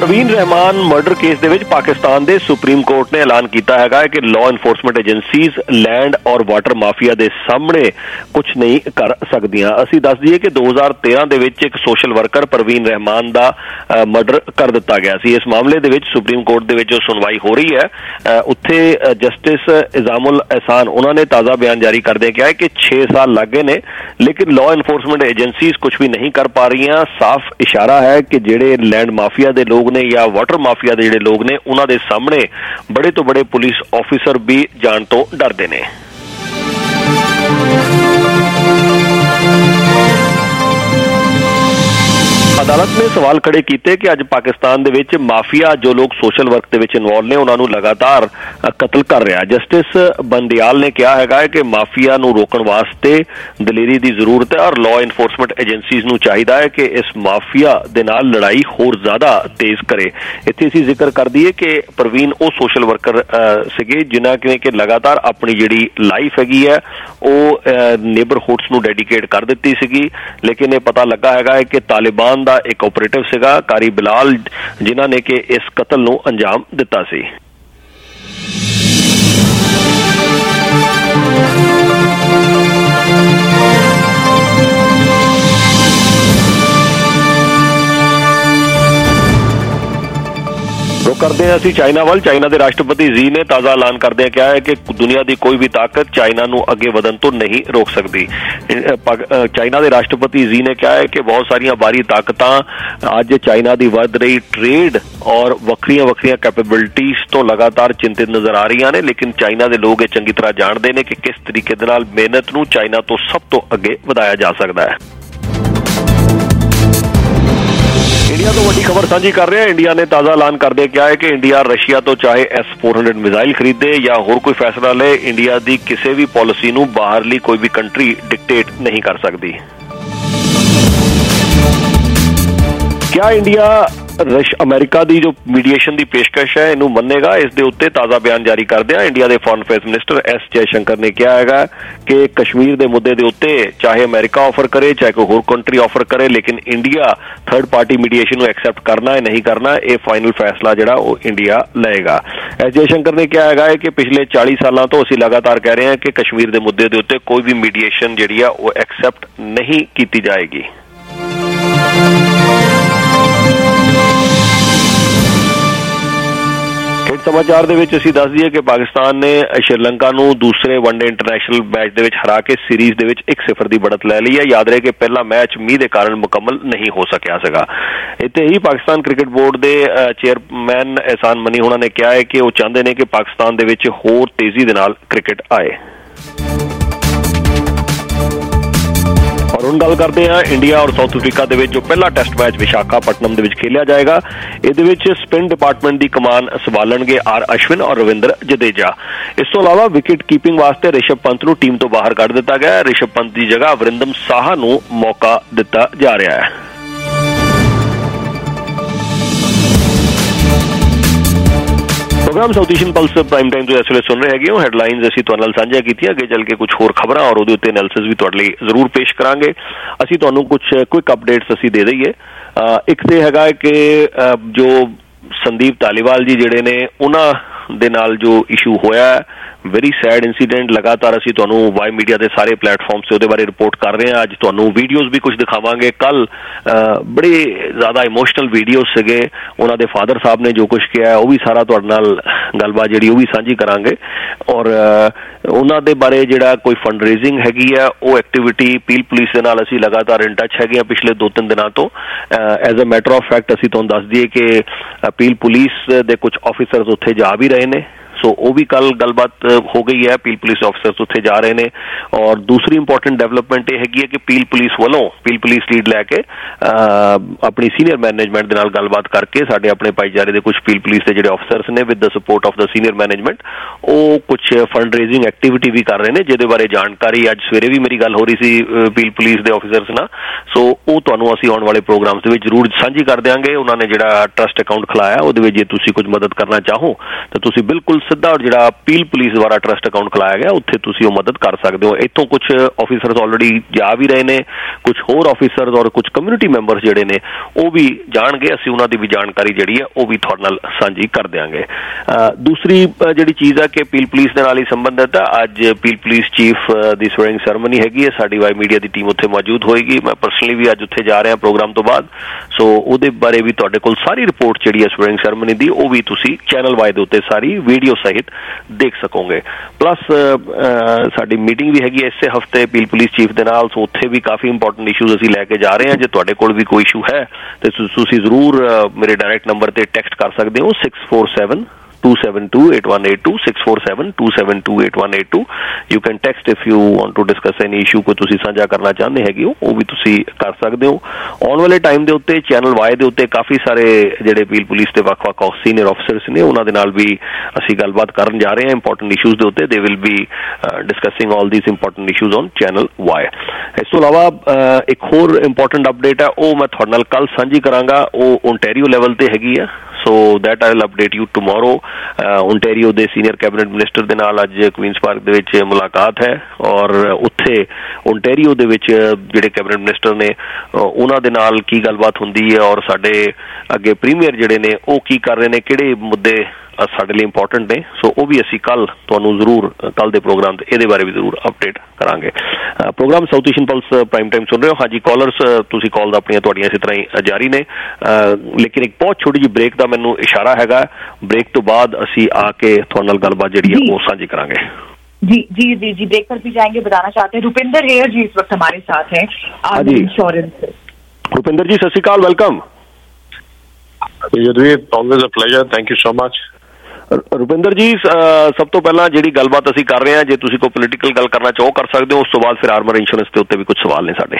परवीन रहमान मर्डर केस ਦੇ ਵਿੱਚ ਪਾਕਿਸਤਾਨ ਦੇ ਸੁਪਰੀਮ ਕੋਰਟ ਨੇ ਐਲਾਨ ਕੀਤਾ ਹੈਗਾ ਕਿ ਲਾਅ ਇਨਫੋਰਸਮੈਂਟ ਏਜੰਸੀਜ਼ ਲੈਂਡ ਔਰ ਵਾਟਰ ਮਾਫੀਆ ਦੇ ਸਾਹਮਣੇ ਕੁਝ ਨਹੀਂ ਕਰ ਸਕਦੀਆਂ। ਅਸੀਂ ਦੱਸ ਦਈਏ ਕਿ 2013 ਦੇ ਵਿੱਚ ਇੱਕ ਸੋਸ਼ਲ ਵਰਕਰ परवीन रहमान ਦਾ ਮਰਡਰ ਕਰ ਦਿੱਤਾ ਗਿਆ ਸੀ। ਇਸ ਮਾਮਲੇ ਦੇ ਵਿੱਚ ਸੁਪਰੀਮ ਕੋਰਟ ਦੇ ਵਿੱਚ ਜੋ ਸੁਣਵਾਈ ਹੋ ਰਹੀ ਹੈ ਉੱਥੇ ਜਸਟਿਸ ਇਜ਼ਾਮੁਲ ਅਹਿਸਾਨ ਉਹਨਾਂ ਨੇ ਤਾਜ਼ਾ ਬਿਆਨ ਜਾਰੀ ਕਰਦੇ ਕਿਹਾ ਕਿ 6 ਸਾਲ ਲੱਗ ਗਏ ਨੇ ਲੇਕਿਨ ਲਾਅ ਇਨਫੋਰਸਮੈਂਟ ਏਜੰਸੀਜ਼ ਕੁਝ ਵੀ ਨਹੀਂ ਕਰ ਪਾ ਰਹੀਆਂ। ਸਾਫ਼ ਇਸ਼ਾਰਾ ਹੈ ਕਿ ਜਿਹੜੇ ਲੈਂਡ ਮਾਫੀਆ ਦੇ ਲੋਕ ਨੇ ਜਾਂ ਵਾਟਰ ਮਾਫੀਆ ਦੇ ਜਿਹੜੇ ਲੋਕ ਨੇ ਉਹਨਾਂ ਦੇ ਸਾਹਮਣੇ ਬੜੇ ਤੋਂ ਬੜੇ ਪੁਲਿਸ ਆਫੀਸਰ ਵੀ ਜਾਣ ਤੋਂ ਡਰਦੇ ਨੇ। ਅਦਾਲਤ ਨੇ ਸਵਾਲ ਖੜੇ ਕੀਤੇ ਕਿ ਅੱਜ ਪਾਕਿਸਤਾਨ ਦੇ ਵਿੱਚ ਮਾਫੀਆ ਜੋ ਲੋਕ ਸੋਸ਼ਲ ਵਰਕ ਦੇ ਵਿੱਚ ਇਨਵੋਲਵ ਨੇ ਉਹਨਾਂ ਨੂੰ ਲਗਾਤਾਰ ਕਤਲ ਕਰ ਰਿਹਾ। ਜਸਟਿਸ ਬੰਦਿਆਲ ਨੇ ਕਿਹਾ ਹੈਗਾ ਕਿ ਮਾਫੀਆ ਨੂੰ ਰੋਕਣ ਵਾਸਤੇ ਦਲੇਰੀ ਦੀ ਜ਼ਰੂਰਤ ਹੈ ਔਰ ਲਾਅ ਇਨਫੋਰਸਮੈਂਟ ਏਜੰਸੀਜ਼ ਨੂੰ ਚਾਹੀਦਾ ਹੈ ਕਿ ਇਸ ਮਾਫੀਆ ਦੇ ਨਾਲ ਲੜਾਈ ਹੋਰ ਜ਼ਿਆਦਾ ਤੇਜ਼ ਕਰੇ। ਇੱਥੇ ਅਸੀਂ ਜ਼ਿਕਰ ਕਰ ਦਈਏ ਕਿ ਪ੍ਰਵੀਨ ਉਹ ਸੋਸ਼ਲ ਵਰਕਰ ਸੀਗੇ ਜਿਨ੍ਹਾਂ ਕਿ ਲਗਾਤਾਰ ਆਪਣੀ ਜਿਹੜੀ ਲਾਈਫ ਹੈਗੀ ਹੈ ਉਹ ਨੇਬਰਹੁਡਸ ਨੂੰ ਡੈਡੀਕੇਟ ਕਰ ਦਿੱਤੀ ਸੀਗੀ ਲੇਕਿਨ ਇਹ ਪਤਾ ਲੱਗਾ ਹੈਗਾ ਕਿ ਤਾਲਿਬਾਨ ਦਾ ਇੱਕ ਆਪਰੇਟਿਵ ਸੀਗਾ ਕਾਰੀ ਬਿਲਾਲ ਜਿਨ੍ਹਾਂ ਨੇ ਕਿ ਇਸ ਕਤਲ ਨੂੰ ਅੰਜਾਮ ਦਿੱਤਾ ਸੀ। ਕਰਦੇ ਹਾਂ ਅਸੀਂ ਚਾਈਨਾ ਵੱਲ। ਚਾਈਨਾ ਦੇ ਰਾਸ਼ਟਰਪਤੀ ਜ਼ੀ ਨੇ ਤਾਜ਼ਾ ਐਲਾਨ ਕਰਦਿਆਂ ਕਿਹਾ ਹੈ ਕਿ ਦੁਨੀਆ ਦੀ ਕੋਈ ਵੀ ਤਾਕਤ ਚਾਈਨਾ ਨੂੰ ਅੱਗੇ ਵਧਣ ਤੋਂ ਨਹੀਂ ਰੋਕ ਸਕਦੀ। ਚਾਈਨਾ ਦੇ ਰਾਸ਼ਟਰਪਤੀ ਜ਼ੀ ਨੇ ਕਿਹਾ ਹੈ ਕਿ ਬਹੁਤ ਸਾਰੀਆਂ ਬਾਹਰੀ ਤਾਕਤਾਂ ਅੱਜ ਚਾਈਨਾ ਦੀ ਵੱਧ ਰਹੀ ਟ੍ਰੇਡ ਔਰ ਵੱਖਰੀਆਂ ਕੈਪੇਬਿਲਿਟੀਜ਼ ਤੋਂ ਲਗਾਤਾਰ ਚਿੰਤਿਤ ਨਜ਼ਰ ਆ ਰਹੀਆਂ ਨੇ ਲੇਕਿਨ ਚਾਈਨਾ ਦੇ ਲੋਕ ਇਹ ਚੰਗੀ ਤਰ੍ਹਾਂ ਜਾਣਦੇ ਨੇ ਕਿ ਕਿਸ ਤਰੀਕੇ ਦੇ ਨਾਲ ਮਿਹਨਤ ਨੂੰ ਚਾਈਨਾ ਤੋਂ ਸਭ ਤੋਂ ਅੱਗੇ ਵਧਾਇਆ ਜਾ ਸਕਦਾ ਹੈ। ਇੰਡੀਆ ਤੋਂ ਵੱਡੀ ਖਬਰ ਸਾਂਝੀ ਕਰ ਰਹੇ ਹਾਂ। ਇੰਡੀਆ ਨੇ ਤਾਜ਼ਾ ਐਲਾਨ ਕਰਦੇ ਕਿਹਾ ਹੈ ਕਿ ਇੰਡੀਆ ਰਸ਼ੀਆ ਤੋਂ ਚਾਹੇ S-400 ਮਿਜ਼ਾਈਲ ਖਰੀਦੇ ਜਾਂ ਹੋਰ ਕੋਈ ਫੈਸਲਾ ਲਏ ਇੰਡੀਆ ਦੀ ਕਿਸੇ ਵੀ ਪਾਲਿਸੀ ਨੂੰ ਬਾਹਰਲੀ ਕੋਈ ਵੀ ਕੰਟਰੀ ਡਿਕਟੇਟ ਨਹੀਂ ਕਰ ਸਕਦੀ। क्या इंडिया अमेरिका की जो मीडिएशन की पेशकश है इनू मनेगा? इस दे उत्ते ताज़ा बयान जारी करदे इंडिया के foreign affairs minister S Jaishankar ने कहा है कि कश्मीर के मुद्दे के उत्ते चाहे अमेरिका ऑफर करे चाहे कोई होर कंट्री ऑफर करे लेकिन इंडिया थर्ड पार्टी मीडिएशन को एक्सेप्ट करना है नहीं करना ये फाइनल फैसला जिहड़ा वो इंडिया लेगा। S जयशंकर ने कहा है कि पिछले 40 सालों तो असीं लगातार कह रहे हैं कि कश्मीर के मुद्दे के उत्ते कोई भी मीडिएशन जिहड़ी है वो एक्सेप्ट नहीं की जाएगी। खेड समाचार दे विच असीं दस दईए कि पाकिस्तान ने श्रीलंका नूं दूसरे वनडे इंटरनेशनल मैच दे विच हरा के सीरीज़ दे विच 1-0 बढ़त लै लई है। याद रहे कि पहला मैच मींह के कारण मुकम्मल नहीं हो सकिया सीगा। इत्थे ही पाकिस्तान क्रिकेट बोर्ड के चेयरमैन एहसान मनी होना ने कहा है कि वो चाहते हैं कि पाकिस्तान दे विच होर तेजी दे नाल क्रिकेट आए। और हुण गल करते हैं इंडिया और साउथ अफ्रीका दे विच जो पहला टेस्ट मैच विशाखापट्टनम दे विच खेलिया जाएगा। इहदे विच स्पिन डिपार्टमेंट की कमान संभालणगे R अश्विन और रविंद्र जडेजा। इस तो अलावा विकेट कीपिंग वास्ते ऋषभ पंत नूं टीम तो बाहर कढ दिता गया। ऋषभ पंत की जगह वरिंदम साहा नूं मौका दिता जा रहा है। Program South Asian Pulse prime time तो इस वे सुन रहे हैं। हैडलाइनस असीं तुहाडे नाल साझा कीतियां, अगे चल के कुछ होर खबरां और उहदे उत्ते एनालिसिस भी तुहाडे लई जरूर पेश करांगे। असीं तुहानूं कुछ क्विक अपडेट्स असीं दे दईए। एक तो हैगा कि जो संदीप धालीवाल जी जिहड़े ने उन्हां दे नाल जो इशू होया वेरी सैड इंसीडेंट लगातार असीं तुहानूं वाई मीडिया के सारे प्लेटफॉर्म से उहदे बारे रिपोर्ट कर रहे हैं। अज तुहानूं वीडियोज़ भी कुछ दिखावांगे। कल बड़े ज़्यादा इमोशनल वीडियोज़ सीगे उन्हां दे फादर साहब ने जो कुछ किया है वो भी सारा तुहाडे नाल गलबात जिहड़ी वो भी साझी करांगे। और उन्हां दे बारे जिहड़ा कोई फंड रेजिंग हैगी है वो एक्टिविटी पील पुलिस दे नाल असीं लगातार इन टच हैगे पिछले 2-3 दिनों तो। As a matter of fact असीं तुहानूं दस दईए कि पील पुलिस दे कुछ ऑफिसर्स उत्थे जा भी रहे ने। सो वो भी कल गलबात हो गई है। पील पुलिस ऑफिसर्स उत्थे जा रहे हैं। और दूसरी इंपॉर्टेंट डेवलपमेंट ये हैगी है कि पील पुलिस वालों पील पुलिस लीड लैके अपनी सीनियर मैनेजमेंट दे नाल गलबात करके साडे अपने भाईचारे दे कुछ पील पुलिस के जिहड़े ऑफिसर्स ने with the support of the senior management वो कुछ फंड रेजिंग एक्टिविटी भी कर रहे हैं जिहदे बारे जानकारी अज सवेरे भी मेरी गल हो रही सी पील पुलिस के ऑफिसर्स नाल। सो वो तुहानूं असीं आउण वाले प्रोग्राम्स दे विच जरूर साझी कर देंगे। उन्होंने जिहड़ा ट्रस्ट अकाउंट खिलाया उहदे विच जे तुसीं कुछ मदद करना चाहो तो तुसीं बिल्कुल ਸਿੱਧਾ ਜਿਹੜਾ ਪੀਲ ਪੁਲਿਸ ਦੁਆਰਾ ਟਰਸਟ ਅਕਾਊਂਟ ਖੁਲਾਇਆ ਗਿਆ ਉੱਥੇ ਤੁਸੀਂ ਉਹ ਮਦਦ ਕਰ ਸਕਦੇ ਹੋ। ਇੱਥੋਂ ਕੁਝ ਆਫਿਸਰਸ ਆਲਰੇਡੀ ਜਾ ਵੀ ਰਹੇ ਨੇ, ਕੁਝ ਹੋਰ ਆਫਿਸਰਸ ਔਰ ਕੁਝ ਕਮਿਊਨਿਟੀ ਮੈਂਬਰਸ ਜਿਹੜੇ ਨੇ ਉਹ ਵੀ ਜਾਣਗੇ। ਅਸੀਂ ਉਹਨਾਂ ਦੀ ਵੀ ਜਾਣਕਾਰੀ ਜਿਹੜੀ ਹੈ ਉਹ ਵੀ ਤੁਹਾਡੇ ਨਾਲ ਸਾਂਝੀ ਕਰ ਦਿਆਂਗੇ। ਦੂਸਰੀ ਜਿਹੜੀ ਚੀਜ਼ ਹੈ ਕਿ ਪੀਲ ਪੁਲਿਸ ਦੇ ਨਾਲ ਹੀ ਸੰਬੰਧਿਤ ਹੈ, ਅੱਜ ਪੀਲ ਪੁਲਿਸ ਚੀਫ ਦੀ ਸਵੇਰਿੰਗ ਸੈਰੇਮਨੀ ਹੈਗੀ ਹੈ। ਸਾਡੀ ਵਾਈ ਮੀਡੀਆ ਦੀ ਟੀਮ ਉੱਥੇ ਮੌਜੂਦ ਹੋਏਗੀ। ਮੈਂ ਪਰਸਨਲੀ ਵੀ ਅੱਜ ਉੱਥੇ ਜਾ ਰਿਹਾ ਪ੍ਰੋਗਰਾਮ ਤੋਂ ਬਾਅਦ, ਸੋ ਉਹਦੇ ਬਾਰੇ ਵੀ ਤੁਹਾਡੇ ਕੋਲ ਸਾਰੀ ਰਿਪੋਰਟ ਜਿਹੜੀ ਹੈ ਸਵੇਰਿੰਗ ਸੈਰੇਮਨੀ ਦੀ ਉਹ ਵੀ ਤੁਸੀਂ ਚੈਨਲ ਵਾਈ ਦੇ ਉੱਤੇ ਸਾਰੀ ਵੀਡੀਓ ਸਹਿਤ ਦੇਖ ਸਕੋਗੇ। ਪਲੱਸ ਸਾਡੀ ਮੀਟਿੰਗ ਵੀ ਹੈਗੀ ਹੈ ਇਸੇ ਹਫਤੇ ਪੀਲ ਪੁਲਿਸ ਚੀਫ ਦੇ ਨਾਲ, ਸੋ ਉੱਥੇ ਵੀ ਕਾਫੀ ਇੰਪੋਰਟੈਂਟ ਇਸ਼ੂਜ਼ ਅਸੀਂ ਲੈ ਕੇ ਜਾ ਰਹੇ ਹਾਂ। ਜੇ ਤੁਹਾਡੇ ਕੋਲ ਵੀ ਕੋਈ ਇਸ਼ੂ ਹੈ ਤੇ ਤੁਸੀਂ ਜ਼ਰੂਰ ਮੇਰੇ ਡਾਇਰੈਕਟ ਨੰਬਰ ਤੇ ਟੈਕਸਟ ਕਰ ਸਕਦੇ ਹੋ 647-272-8182 647-272-8182। You can text if you want to discuss any issue ਕੋਈ ਤੁਸੀਂ ਸਾਂਝਾ ਕਰਨਾ ਚਾਹੁੰਦੇ ਹੈਗੇ ਹੋ, ਉਹ ਵੀ ਤੁਸੀਂ ਕਰ ਸਕਦੇ ਹੋ। ਆਉਣ ਵਾਲੇ ਟਾਈਮ ਦੇ ਉੱਤੇ ਚੈਨਲ ਵਾਈ ਦੇ ਉੱਤੇ ਕਾਫੀ ਸਾਰੇ ਜਿਹੜੇ ਪੀਲ ਪੁਲਿਸ ਦੇ ਵੱਖ-ਵੱਖ ਸੀਨੀਅਰ ਆਫਿਸਰਸ ਨੇ ਉਹਨਾਂ ਦੇ ਨਾਲ ਵੀ ਅਸੀਂ ਗੱਲਬਾਤ ਕਰਨ ਜਾ ਰਹੇ ਹਾਂ ਇੰਪੋਰਟੈਂਟ ਇਸ਼ੂਜ਼ ਦੇ ਉੱਤੇ। They will be discussing all these important issues on channel Y. ਇਸ ਤੋਂ ਇਲਾਵਾ ਇੱਕ ਹੋਰ ਇੰਪੋਰਟੈਂਟ ਅਪਡੇਟ ਹੈ, ਉਹ ਮੈਂ ਤੁਹਾਡੇ ਨਾਲ ਕੱਲ ਸਾਂਝੀ ਕਰਾਂਗਾ। ਉਹ ਓਨਟਾਰੀਓ ਲੈਵਲ ਤੇ ਹੈਗੀ ਆ, so that I will update you tomorrow. Ontario ਦੇ ਸੀਨੀਅਰ ਕੈਬਨਿਟ ਮਿਨਿਸਟਰ ਦੇ ਨਾਲ ਅੱਜ ਕੁਈਨਸ ਪਾਰਕ ਦੇ ਵਿੱਚ ਮੁਲਾਕਾਤ ਹੈ ਔਰ ਉੱਥੇ ਓਨਟਾਰੀਓ ਦੇ ਵਿੱਚ ਜਿਹੜੇ ਕੈਬਨਿਟ ਮਿਨਿਸਟਰ ਨੇ ਉਹਨਾਂ ਦੇ ਨਾਲ ਕੀ ਗੱਲਬਾਤ ਹੁੰਦੀ ਹੈ ਔਰ ਸਾਡੇ ਅੱਗੇ ਪ੍ਰੀਮੀਅਰ ਜਿਹੜੇ ਨੇ ਉਹ ਕੀ ਕਰ ਰਹੇ ਨੇ, ਕਿਹੜੇ ਮੁੱਦੇ ਸਾਡੇ ਲਈ ਇੰਪੋਰਟੈਂਟ ਨੇ, ਸੋ ਉਹ ਵੀ ਅਸੀਂ ਕੱਲ ਤੁਹਾਨੂੰ ਜ਼ਰੂਰ ਕੱਲ ਦੇ ਪ੍ਰੋਗਰਾਮ ਤੇ ਇਹਦੇ ਬਾਰੇ ਵੀ ਜ਼ਰੂਰ ਅਪਡੇਟ ਕਰਾਂਗੇ। Program South Asian Pulse prime time ਸੁਣ ਰਹੇ ਹੋ। ਹਾਂਜੀ ਕਾਲਰਸ, ਤੁਸੀਂ ਕਾਲ ਦਾ ਆਪਣੀਆਂ ਤੁਹਾਡੀਆਂ ਇਸੇ ਤਰ੍ਹਾਂ ਹੀ ਜਾਰੀ ਨੇ, ਲੇਕਿਨ ਇੱਕ ਬਹੁਤ ਛੋਟੀ ਜਿਹੀ ਬ੍ਰੇਕ ਦਾ ਮੈਨੂੰ ਇਸ਼ਾਰਾ ਹੈਗਾ। ਬ੍ਰੇਕ ਤੋਂ ਬਾਅਦ ਅਸੀਂ ਆ ਕੇ ਤੁਹਾਡੇ ਨਾਲ ਗੱਲਬਾਤ ਜਿਹੜੀ ਹੈ वो साझी करांगे। जी जी जी जी ब्रेक पर भी जाएंगे। बताना चाहते हैं रुपिंदर हेयर जी इस वक्त हमारे साथ हैं insurance. Rupinder ji Sat Shri Akal, welcome. Always a pleasure, thank you so much. Rupinder ji सब तो पहला ਜਿਹੜੀ ਗੱਲਬਾਤ ਅਸੀਂ ਕਰ ਰਹੇ ਹਾਂ, ਜੇ ਤੁਸੀਂ ਕੋਈ ਪੋਲੀਟੀਕਲ ਗੱਲ ਕਰਨਾ ਚਾਹੋ ਕਰ ਸਕਦੇ ਹੋ, ਉਸ ਤੋਂ ਬਾਅਦ ਫਿਰ ਆਰਮਰ ਇੰਸ਼ੋਰੈਂਸ ਦੇ ਉੱਤੇ ਵੀ ਕੁਝ ਸਵਾਲ ਨੇ ਸਾਡੇ।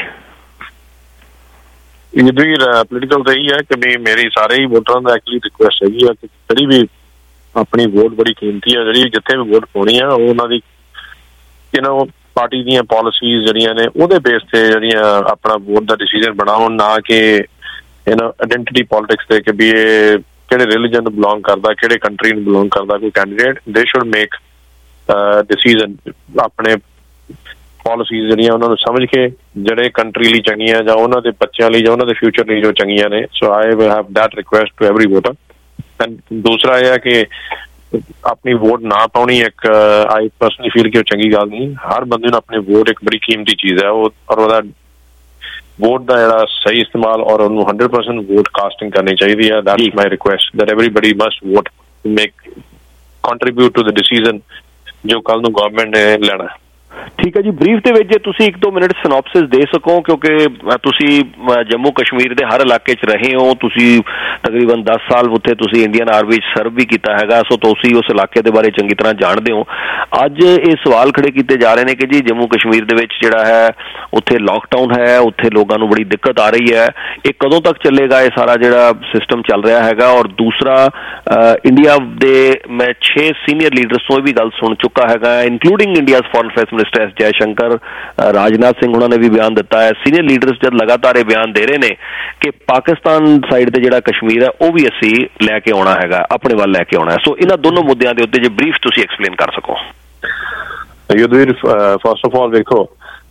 ਪੋਲੀਟੀਕਲ ਤਾਂ ਇਹੀ ਹੈ ਕਿ ਮੇਰੀ ਸਾਰੇ ਹੀ ਵੋਟਰਾਂ ਦਾ ਐਕਚੁਅਲੀ ਰਿਕੁਐਸਟ ਹੈਗੀ ਆ ਕਿ ਜਿਹੜੀ ਵੀ ਆਪਣੀ ਵੋਟ ਬੜੀ ਕੀਮਤੀ ਹੈ, ਜਿਹੜੀ ਜਿੱਥੇ ਵੀ ਵੋਟ ਪਾਉਣੀ ਆ ਉਹਨਾਂ ਦੀ ਪਾਰਟੀ ਦੀਆਂ ਪਾਲਿਸੀਜ਼ ਜਿਹੜੀਆਂ ਨੇ ਉਹਦੇ ਬੇਸ ਤੇ ਜਿਹੜੀਆਂ ਆਪਣਾ ਵੋਟ ਦਾ ਡਿਸੀਜਨ ਬਣਾਉਣ, ਨਾ ਕਿ ਆਇਡੈਂਟੀਟੀ ਪੋਲਿਟਿਕਸ ਤੇ ਕਿ ਵੀ ਇਹ ਕਿਹੜੇ ਰਿਲੀਜਨ ਨੂੰ ਬਿਲੋਂਗ ਕਰਦਾ, ਕਿਹੜੇ ਕੰਟਰੀ ਨੂੰ ਬਿਲੋਂਗ ਕਰਦਾ ਕੋਈ candidate. They should make decision ਆਪਣੇ ਪਾਲਿਸੀਜ਼ ਜਿਹੜੀਆਂ ਉਹਨਾਂ ਨੂੰ ਸਮਝ ਕੇ ਜਿਹੜੇ ਕੰਟਰੀ ਲਈ ਚੰਗੀਆਂ ਜਾਂ ਉਹਨਾਂ ਦੇ ਬੱਚਿਆਂ ਲਈ ਜਾਂ ਉਹਨਾਂ ਦੇ ਫਿਊਚਰ ਲਈ ਜੋ ਚੰਗੀਆਂ ਨੇ। So I will have that request to every voter. ਦੂਸਰਾ ਇਹ ਹੈ ਕਿ ਆਪਣੀ ਵੋਟ ਨਾ ਪਾਉਣੀ ਇੱਕ ਆਈ ਪਰਸਨਲੀ ਫੀਲ ਕਿ ਉਹ ਚੰਗੀ ਗੱਲ ਨਹੀਂ। ਹਰ ਬੰਦੇ ਨੂੰ ਆਪਣੀ ਵੋਟ ਇੱਕ ਬੜੀ ਕੀਮਤੀ ਚੀਜ਼ ਹੈ, ਉਹ ਔਰ ਉਹਦਾ ਵੋਟ ਦਾ ਜਿਹੜਾ ਸਹੀ ਇਸਤੇਮਾਲ ਔਰ ਉਹਨੂੰ 100% ਵੋਟ ਕਾਸਟਿੰਗ ਕਰਨੀ ਚਾਹੀਦੀ ਹੈ। That's my request that everybody must vote to make contribute to the decision ਜੋ ਕੱਲ ਨੂੰ ਗਵਰਨਮੈਂਟ ਨੇ ਲੈਣਾ। ਠੀਕ ਹੈ ਜੀ, ਬਰੀਫ ਦੇ ਵਿੱਚ ਜੇ ਤੁਸੀਂ 1-2 ਮਿੰਟ ਸਿਨੋਪਸਿਸ ਦੇ ਸਕੋ, ਕਿਉਂਕਿ ਤੁਸੀਂ ਜੰਮੂ ਕਸ਼ਮੀਰ ਦੇ ਹਰ ਇਲਾਕੇ 'ਚ ਰਹੇ ਹੋ, ਤੁਸੀਂ ਤਕਰੀਬਨ 10 ਸਾਲ ਉੱਥੇ ਤੁਸੀਂ ਇੰਡੀਅਨ ਆਰਮੀ ਵਿੱਚ ਸਰਵ ਵੀ ਕੀਤਾ ਹੈਗਾ, ਸੋ ਤੁਸੀਂ ਉਸ ਇਲਾਕੇ ਦੇ ਬਾਰੇ ਚੰਗੀ ਤਰ੍ਹਾਂ ਜਾਣਦੇ ਹੋ। ਅੱਜ ਇਹ ਸਵਾਲ ਖੜੇ ਕੀਤੇ ਜਾ ਰਹੇ ਨੇ ਕਿ ਜੀ ਜੰਮੂ ਕਸ਼ਮੀਰ ਦੇ ਵਿੱਚ ਜਿਹੜਾ ਹੈ ਉੱਥੇ ਲੋਕਡਾਊਨ ਹੈ, ਉੱਥੇ ਲੋਕਾਂ ਨੂੰ ਬੜੀ ਦਿੱਕਤ ਆ ਰਹੀ ਹੈ, ਇਹ ਕਦੋਂ ਤੱਕ ਚੱਲੇਗਾ ਇਹ ਸਾਰਾ ਜਿਹੜਾ ਸਿਸਟਮ ਚੱਲ ਰਿਹਾ ਹੈਗਾ। ਔਰ ਦੂਸਰਾ ਇੰਡੀਆ ਦੇ ਮੈਂ 6 ਸੀਨੀਅਰ ਲੀਡਰਸ ਤੋਂ ਇਹ ਵੀ ਗੱਲ ਸੁਣ ਚੁੱਕਾ ਹੈਗਾ, including India's foreign affairs minister S Jaishankar, Rajnath Singh उन्होंने भी बयान दिता है। सीनियर लीडर्स जब लगातार बयान दे रहे हैं कि पाकिस्तान साइड ते जिहड़ा कश्मीर है वह भी असी लैके आउणा हैगा, अपने वाल लैके आउणा है। सो इन्हां दोनों मुद्दों के उत्ते जे ब्रीफ तुसीं एक्सप्लेन कर सको। युद्धवीर फर्स्ट ऑफ ऑल देखो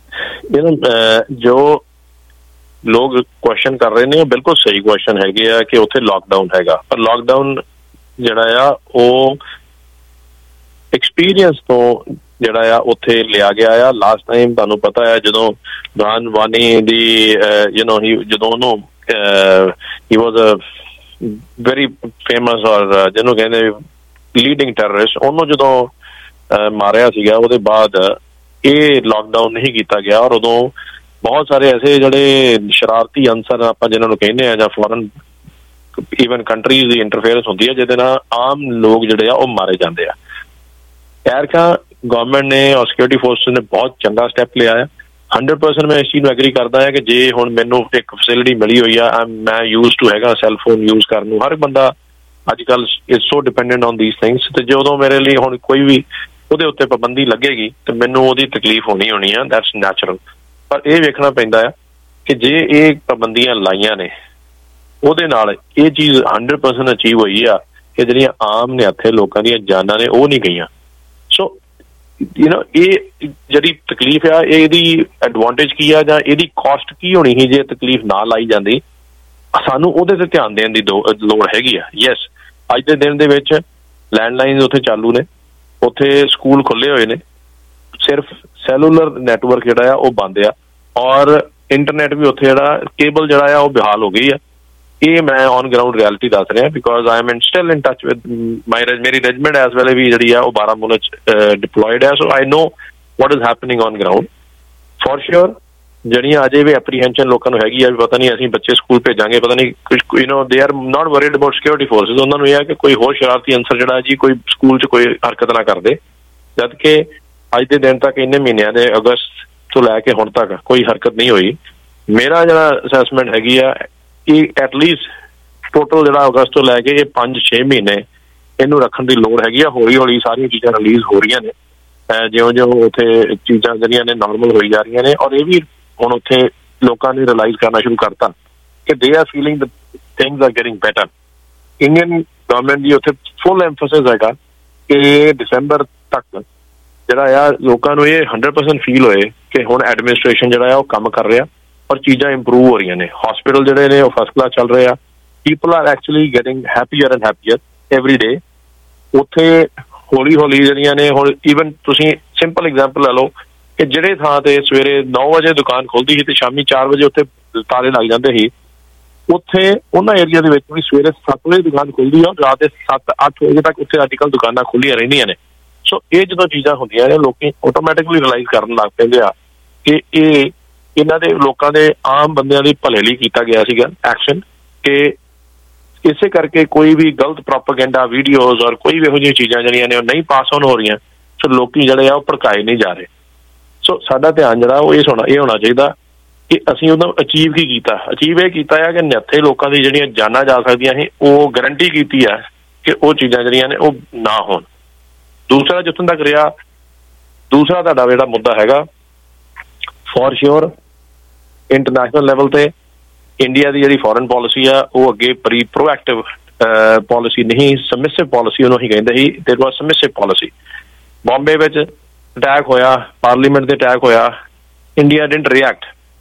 जो लोग क्वेश्चन कर रहे हैं बिल्कुल सही क्वेश्चन हैगे आ कि उत्थे लॉकडाउन हैगा, पर लॉकडाउन जिहड़ा आ वो एक्सपीरियंस तो ਜਿਹੜਾ ਆ ਉੱਥੇ ਲਿਆ ਗਿਆ ਆ। ਲਾਸਟ ਟਾਈਮ ਤੁਹਾਨੂੰ ਪਤਾ ਹੈ ਜਦੋਂ ਡਾਨ ਵਾਨੀ ਦੀ ਜਦੋਂ ਉਹਨੂੰ ਹੀ ਵਾਜ਼ ਅ ਵੈਰੀ ਫੇਮਸ ਔਰ ਜਿਹਨੂੰ ਕਹਿੰਦੇ ਲੀਡਿੰਗ ਟੈਰਰਿਸਟ, ਉਹਨੂੰ ਜਦੋਂ ਮਾਰਿਆ ਸੀਗਾ ਉਹਦੇ ਬਾਅਦ ਇਹ ਲਾਕਡਾਊਨ ਨਹੀਂ ਕੀਤਾ ਗਿਆ। ਔਰ ਉਦੋਂ ਬਹੁਤ ਸਾਰੇ ਐਸੇ ਜਿਹੜੇ ਸ਼ਰਾਰਤੀ ਅਨਸਰ ਆਪਾਂ ਜਿਹਨਾਂ ਨੂੰ ਕਹਿੰਦੇ ਆ ਜਾਂ ਫੋਰਨ ਈਵਨ ਕੰਟਰੀਜ਼ ਦੀ ਇੰਟਰਫੇਅਰੈਂਸ ਹੁੰਦੀ ਹੈ ਜਿਹਦੇ ਨਾਲ ਆਮ ਲੋਕ ਜਿਹੜੇ ਆ ਉਹ ਮਾਰੇ ਜਾਂਦੇ ਆ। ਐਰਕਾ ਗਵਰਨਮੈਂਟ ਨੇ ਔਰ ਸਿਕਿਉਰਿਟੀ ਫੋਰਸਿਸ ਨੇ ਬਹੁਤ ਚੰਗਾ ਸਟੈਪ ਲਿਆ ਹੈ। 100% ਮੈਂ ਇਸ ਚੀਜ਼ ਨੂੰ ਐਗਰੀ ਕਰਦਾ ਹਾਂ ਕਿ ਜੇ ਹੁਣ ਮੈਨੂੰ ਇੱਕ ਫੈਸਿਲਿਟੀ ਮਿਲੀ ਹੋਈ ਆ, ਮੈਂ ਯੂਜ਼ ਟੂ ਹੈਗਾ ਸੈਲਫੋਨ ਯੂਜ਼ ਕਰਨ ਨੂੰ। ਹਰ ਬੰਦਾ ਅੱਜ ਕੱਲ੍ਹ is so dependent on these things, ਤੇ ਜਦੋਂ ਮੇਰੇ ਲਈ ਹੁਣ ਕੋਈ ਵੀ ਉਹਦੇ ਉੱਤੇ ਪਾਬੰਦੀ ਲੱਗੇਗੀ ਤੇ ਮੈਨੂੰ ਉਹਦੀ ਤਕਲੀਫ ਹੋਣੀ ਆ, ਦੈਟਸ ਨੈਚੁਰਲ। ਪਰ ਇਹ ਵੇਖਣਾ ਪੈਂਦਾ ਆ ਕਿ ਜੇ ਇਹ ਪਾਬੰਦੀਆਂ ਲਾਈਆਂ ਨੇ ਉਹਦੇ ਨਾਲ ਇਹ ਚੀਜ਼ 100% ਅਚੀਵ ਹੋਈ ਆ ਕਿ ਜਿਹੜੀਆਂ ਆਮ ਨੇ ਇੱਥੇ ਲੋਕਾਂ ਦੀਆਂ ਜਾਨਾਂ ਨੇ ਉਹ ਨਹੀਂ ਗਈਆਂ। ਸੋ ਇਹ ਜਿਹੜੀ ਤਕਲੀਫ ਆ ਇਹਦੀ ਐਡਵਾਂਟੇਜ ਕੀ ਆ ਜਾਂ ਇਹਦੀ ਕਾਸਟ ਕੀ ਹੋਣੀ ਸੀ ਜੇ ਤਕਲੀਫ ਨਾ ਲਾਈ ਜਾਂਦੀ। ਸਾਨੂੰ ਉਹਦੇ ਤੇ ਧਿਆਨ ਦੇਣ ਦੀ ਲੋੜ ਹੈਗੀ ਆ। ਯੈਸ, ਅੱਜ ਦੇ ਦਿਨ ਦੇ ਵਿੱਚ ਲੈਂਡਲਾਈਨ ਉੱਥੇ ਚਾਲੂ ਨੇ, ਉੱਥੇ ਸਕੂਲ ਖੁੱਲੇ ਹੋਏ ਨੇ, ਸਿਰਫ ਸੈਲੂਲਰ ਨੈਟਵਰਕ ਜਿਹੜਾ ਆ ਉਹ ਬੰਦ ਆ, ਔਰ ਇੰਟਰਨੈਟ ਵੀ ਉੱਥੇ ਜਿਹੜਾ ਕੇਬਲ ਜਿਹੜਾ ਆ ਉਹ ਬਹਾਲ ਹੋ ਗਈ ਆ। ਇਹ ਮੈਂ ਔਨ ਗਰਾਊਂਡ ਰਿਐਲਿਟੀ ਦੱਸ ਰਿਹਾ because I am still in touch with ਮੇਰੀ ਰੈਜੀਮੈਂਟ ਇਸ ਵੇਲੇ ਵੀ ਜਿਹੜੀ ਆ ਉਹ ਬਾਰਾਮੂਲਾ 'ਚ ਡਿਪਲੋਇਡ ਹੈ। So I know what is happening on ground for sure. ਜਿਹੜੀਆਂ ਅਜੇ ਵੀ ਐਪਰੀਹੈਂਸ਼ਨ ਲੋਕਾਂ ਨੂੰ ਹੈਗੀ ਆ ਵੀ ਪਤਾ ਨਹੀਂ ਅਸੀਂ ਬੱਚੇ ਸਕੂਲ ਭੇਜਾਂਗੇ, ਪਤਾ ਨਹੀਂ ਕੁਝ they are not worried about security forces. ਉਹਨਾਂ ਨੂੰ ਇਹ ਹੈ ਕਿ ਕੋਈ ਹੋਰ ਸ਼ਰਾਰਤੀ ਅਨਸਰ ਜਿਹੜਾ ਜੀ ਕੋਈ ਸਕੂਲ 'ਚ ਕੋਈ ਹਰਕਤ ਨਾ ਕਰਦੇ, ਜਦ ਕਿ ਅੱਜ ਦੇ ਦਿਨ ਤੱਕ ਇੰਨੇ ਮਹੀਨਿਆਂ ਦੇ ਅਗਸਤ ਤੋਂ ਲੈ ਕੇ ਹੁਣ ਤੱਕ ਕੋਈ ਹਰਕਤ ਨਹੀਂ ਹੋਈ। ਮੇਰਾ ਜਿਹੜਾ ਅਸੈਸਮੈਂਟ ਹੈਗੀ ਆ ਇਹ ਐਟਲੀਸਟ ਟੋਟਲ ਜਿਹੜਾ ਅਗਸਤ ਤੋਂ ਲੈ ਕੇ ਇਹ 5-6 ਮਹੀਨੇ ਇਹਨੂੰ ਰੱਖਣ ਦੀ ਲੋੜ ਹੈਗੀ ਆ। ਹੌਲੀ ਹੌਲੀ ਸਾਰੀਆਂ ਚੀਜ਼ਾਂ ਰਿਲੀਜ਼ ਹੋ ਰਹੀਆਂ ਨੇ, ਜਿਉਂ ਉੱਥੇ ਚੀਜ਼ਾਂ ਜਿਹੜੀਆਂ ਨੇ ਨਾਰਮਲ ਹੋਈ ਜਾ ਰਹੀਆਂ ਨੇ, ਔਰ ਇਹ ਵੀ ਹੁਣ ਉੱਥੇ ਲੋਕਾਂ ਨੇ ਰਿਅਲਾਈਜ਼ ਕਰਨਾ ਸ਼ੁਰੂ ਕਰਤਾ ਕਿ they are feeling the things are getting better. Indian government ਦੀ ਉੱਥੇ ਫੁੱਲ ਐਮਫੈਸਿਸ ਹੈਗਾ ਕਿ ਦਸੰਬਰ ਤੱਕ ਜਿਹੜਾ ਆ ਲੋਕਾਂ ਨੂੰ ਇਹ 100% ਫੀਲ ਹੋਏ ਕਿ ਹੁਣ ਐਡਮਿਨਿਸਟ੍ਰੇਸ਼ਨ ਜਿਹੜਾ ਆ ਉਹ ਕੰਮ ਕਰ ਰਿਹਾ ਔਰ ਚੀਜ਼ਾਂ ਇੰਪਰੂਵ ਹੋ ਰਹੀਆਂ ਨੇ। ਹਸਪੀਟਲ ਜਿਹੜੇ ਨੇ ਉਹ ਫਸਟ ਕਲਾਸ ਚੱਲ ਰਹੇ ਆ। People are actually getting happier and happier every day. ਉੱਥੇ ਹੌਲੀ ਹੌਲੀ ਜਿਹੜੀਆਂ ਨੇ ਹੁਣ ਈਵਨ ਤੁਸੀਂ ਸਿੰਪਲ ਐਗਜ਼ਾਮਪਲ ਲੈ ਲਓ ਕਿ ਜਿਹੜੇ ਥਾਂ ਤੇ ਸਵੇਰੇ 9 ਵਜੇ ਦੁਕਾਨ ਖੁੱਲਦੀ ਸੀ ਤੇ ਸ਼ਾਮੀ 4 ਵਜੇ ਉੱਥੇ ਤਾਲੇ ਲੱਗ ਜਾਂਦੇ ਸੀ, ਉੱਥੇ ਉਹਨਾਂ ਏਰੀਆ ਦੇ ਵਿੱਚ ਵੀ ਸਵੇਰੇ 7 ਵਜੇ ਦੁਕਾਨ ਖੁੱਲਦੀ ਆ, ਰਾਤ ਦੇ 7-8 ਵਜੇ ਤੱਕ ਉੱਥੇ ਅੱਜ ਕੱਲ੍ਹ ਦੁਕਾਨਾਂ ਖੁੱਲੀਆਂ ਰਹਿੰਦੀਆਂ ਨੇ। ਸੋ ਇਹ ਜਦੋਂ ਚੀਜ਼ਾਂ ਹੁੰਦੀਆਂ ਨੇ ਲੋਕੀ ਆਟੋਮੈਟਿਕਲੀ ਰਿਅਲਾਈਜ਼ ਕਰਨ ਲੱਗ ਪੈਂਦੇ ਆ ਕਿ ਇਹ ਇਹਨਾਂ ਦੇ ਲੋਕਾਂ ਦੇ ਆਮ ਬੰਦਿਆਂ ਦੇ ਭਲੇ ਲਈ ਕੀਤਾ ਗਿਆ ਸੀਗਾ ਐਕਸ਼ਨ, ਕਿ ਇਸੇ ਕਰਕੇ ਕੋਈ ਵੀ ਗਲਤ ਪ੍ਰੋਪੇਗੈਂਡਾ ਵੀਡੀਓਜ਼ ਔਰ ਕੋਈ ਵੀ ਇਹੋ ਜਿਹੀਆਂ ਚੀਜ਼ਾਂ ਜਿਹੜੀਆਂ ਨੇ ਉਹ ਨਹੀਂ ਪਾਸ ਆਨ ਹੋ ਰਹੀਆਂ। ਸੋ ਲੋਕੀ ਜਿਹੜੇ ਆ ਉਹ ਭੜਕਾਏ ਨਹੀਂ ਜਾ ਰਹੇ। ਸੋ ਸਾਡਾ ਧਿਆਨ ਜਿਹੜਾ ਉਹ ਇਹ ਹੋਣਾ ਚਾਹੀਦਾ ਕਿ ਅਸੀਂ ਉਹਦਾ ਅਚੀਵ ਕੀ ਕੀਤਾ। ਅਚੀਵ ਇਹ ਕੀਤਾ ਆ ਕਿ ਨਿਹੱਥੇ ਲੋਕਾਂ ਦੀ ਜਿਹੜੀਆਂ ਜਾਨਾਂ ਜਾ ਸਕਦੀਆਂ ਸੀ ਉਹ ਗਰੰਟੀ ਕੀਤੀ ਆ ਕਿ ਉਹ ਚੀਜ਼ਾਂ ਜਿਹੜੀਆਂ ਨੇ ਉਹ ਨਾ ਹੋਣ। ਦੂਸਰਾ ਜਿੱਥੋਂ ਤੱਕ ਰਿਹਾ, ਦੂਸਰਾ ਤੁਹਾਡਾ ਜਿਹੜਾ ਮੁੱਦਾ ਹੈਗਾ ਫॉर श्योर ਇੰਟਰਨੈਸ਼ਨਲ ਲੈਵਲ ਤੇ ਇੰਡੀਆ ਦੀ ਜਿਹੜੀ ਫੋਰਨ ਪਾਲਿਸੀ ਆ ਉਹ ਅੱਗੇ ਬੜੀ ਪ੍ਰੋਐਕਟਿਵ ਪਾਲਿਸੀ ਨਹੀਂ, ਸਬਮਿਸਿਵ ਪਾਲਿਸੀ ਉਹਨੂੰ ਹੀ ਕਹਿੰਦੇ ਸੀ। ਦੇਰ ਵਾਜ਼ ਸਬਮਿਸਿਵ ਪਾਲਿਸੀ। ਬੰਬੇ ਵਿੱਚ ਅਟੈਕ ਹੋਇਆ, ਪਾਰਲੀਮੈਂਟ ਦੇ ਅਟੈਕ ਹੋਇਆ, ਇੰਡੀਆ ਡਿਡਨਟ ਰਿਐਕਟ।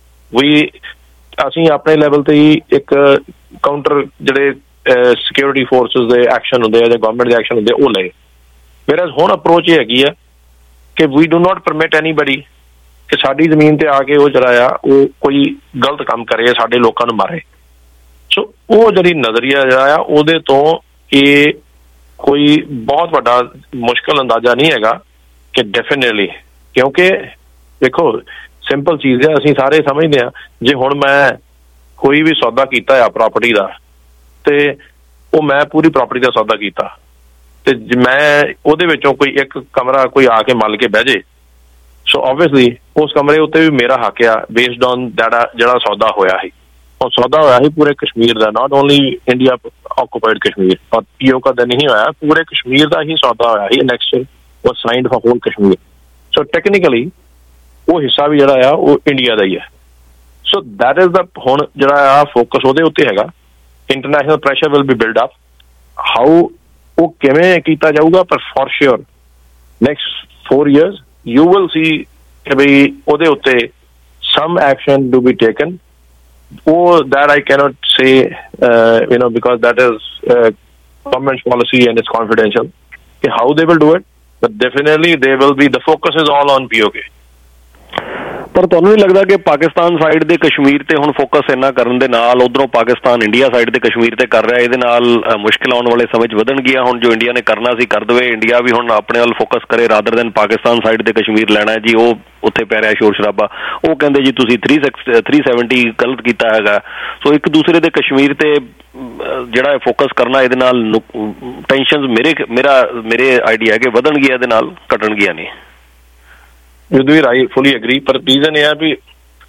ਅਸੀਂ ਆਪਣੇ ਲੈਵਲ ਤੇ ਹੀ ਇੱਕ ਕਾਊਂਟਰ ਜਿਹੜੇ ਸਿਕਿਉਰਿਟੀ ਫੋਰਸਿਸ ਦੇ ਐਕਸ਼ਨ ਹੁੰਦੇ ਆ ਜਾਂ ਗਵਰਨਮੈਂਟ ਦੇ ਐਕਸ਼ਨ ਹੁੰਦੇ ਉਹ ਲਏ। ਮੇਰਾ ਹੁਣ ਅਪਰੋਚ ਇਹ ਹੈਗੀ ਆ ਕਿ we do not permit anybody ਕਿ ਸਾਡੀ ਜ਼ਮੀਨ ਤੇ ਆ ਕੇ ਉਹ ਜਿਹੜਾ ਆ ਉਹ ਕੋਈ ਗਲਤ ਕੰਮ ਕਰੇ, ਸਾਡੇ ਲੋਕਾਂ ਨੂੰ ਮਾਰੇ। ਸੋ ਉਹ ਜਿਹੜੀ ਨਜ਼ਰੀਆ ਜਿਹੜਾ ਆ ਉਹਦੇ ਤੋਂ ਇਹ ਕੋਈ ਬਹੁਤ ਵੱਡਾ ਮੁਸ਼ਕਿਲ ਅੰਦਾਜ਼ਾ ਨਹੀਂ ਹੈਗਾ ਕਿ ਡੈਫੀਨੇਟਲੀ, ਕਿਉਂਕਿ ਦੇਖੋ ਸਿੰਪਲ ਚੀਜ਼ ਹੈ, ਅਸੀਂ ਸਾਰੇ ਸਮਝਦੇ ਹਾਂ ਜੇ ਹੁਣ ਮੈਂ ਕੋਈ ਵੀ ਸੌਦਾ ਕੀਤਾ ਆ ਪ੍ਰਾਪਰਟੀ ਦਾ ਤੇ ਉਹ ਮੈਂ ਪੂਰੀ ਪ੍ਰਾਪਰਟੀ ਦਾ ਸੌਦਾ ਕੀਤਾ ਤੇ ਮੈਂ ਉਹਦੇ ਵਿੱਚੋਂ ਕੋਈ ਇੱਕ ਕਮਰਾ ਕੋਈ ਆ ਕੇ ਮੱਲ ਕੇ ਬਹਿ ਜੇ, ਸੋ ਓਬਵੀਅਸਲੀ ਉਸ ਕਮਰੇ ਉੱਤੇ ਵੀ ਮੇਰਾ ਹੱਕ ਆ ਬੇਸਡ ਔਨ ਜਿਹੜਾ ਸੌਦਾ ਹੋਇਆ ਸੀ। ਉਹ ਸੌਦਾ ਹੋਇਆ ਸੀ ਪੂਰੇ ਕਸ਼ਮੀਰ ਦਾ, not only India occupied Kashmir ਔਰ POK ਦਾ ਨਹੀਂ ਹੋਇਆ, ਪੂਰੇ ਕਸ਼ਮੀਰ ਦਾ ਹੀ ਸੌਦਾ ਹੋਇਆ ਸੀ। Next was signed for whole Kashmir. So technically ਉਹ ਹਿੱਸਾ ਵੀ ਜਿਹੜਾ ਆ ਉਹ ਇੰਡੀਆ ਦਾ ਹੀ ਹੈ। ਸੋ ਦੈਟ ਇਜ਼ ਦਾ ਹੁਣ ਜਿਹੜਾ ਆ ਫੋਕਸ ਉਹਦੇ ਉੱਤੇ ਹੈਗਾ। International pressure will be build up. How ਉਹ ਕਿਵੇਂ ਕੀਤਾ ਜਾਊਗਾ, ਪਰ for sure next 4 years you will see ਕਿ ਬਈ ਉਹਦੇ ਉੱਤੇ some action to be taken. That I cannot say, because that is government policy and it's confidential. How they will do it, but definitely the focus is all on POK. ਪਰ ਤੁਹਾਨੂੰ ਨਹੀਂ ਲੱਗਦਾ ਕਿ Pakistan side ਦੇ ਕਸ਼ਮੀਰ ਤੇ ਹੁਣ focus ਇੰਨਾ ਕਰਨ ਦੇ ਨਾਲ ਉਧਰੋਂ ਪਾਕਿਸਤਾਨ ਇੰਡੀਆ ਸਾਈਡ ਤੇ ਕਸ਼ਮੀਰ ਤੇ ਕਰ ਰਿਹਾ, ਇਹਦੇ ਨਾਲ ਮੁਸ਼ਕਿਲ ਆਉਣ ਵਾਲੇ ਸਮੇਂ 'ਚ ਵਧਣਗੀਆਂ? ਹੁਣ ਜੋ ਇੰਡੀਆ ਨੇ ਕਰਨਾ ਸੀ ਕਰ ਦੇਵੇ, ਇੰਡੀਆ ਵੀ ਹੁਣ ਆਪਣੇ ਵੱਲ ਫੋਕਸ ਕਰੇ ਰਾਦਰ ਦੈਨ ਪਾਕਿਸਤਾਨ ਸਾਈਡ ਤੇ ਕਸ਼ਮੀਰ ਲੈਣਾ ਜੀ, ਉਹ ਉੱਥੇ ਪੈ ਰਿਹਾ ਸ਼ੋਰ ਸ਼ਰਾਬਾ। ਉਹ ਕਹਿੰਦੇ ਜੀ ਤੁਸੀਂ 370 ਗਲਤ ਕੀਤਾ ਹੈਗਾ। ਸੋ ਇੱਕ ਦੂਸਰੇ ਦੇ ਕਸ਼ਮੀਰ ਤੇ ਜਿਹੜਾ ਫੋਕਸ ਕਰਨਾ, ਇਹਦੇ ਨਾਲ ਟੈਨਸ਼ਨ ਮੇਰੇ ਆਈਡੀਆ ਹੈ ਕਿ ਵਧਣਗੀਆਂ, ਇਹਦੇ ਨਾਲ ਘਟਣਗੀਆਂ ਨਹੀਂ। Yudhvir, I fully agree, ਪਰ ਰੀਜ਼ਨ ਇਹ ਹੈ ਵੀ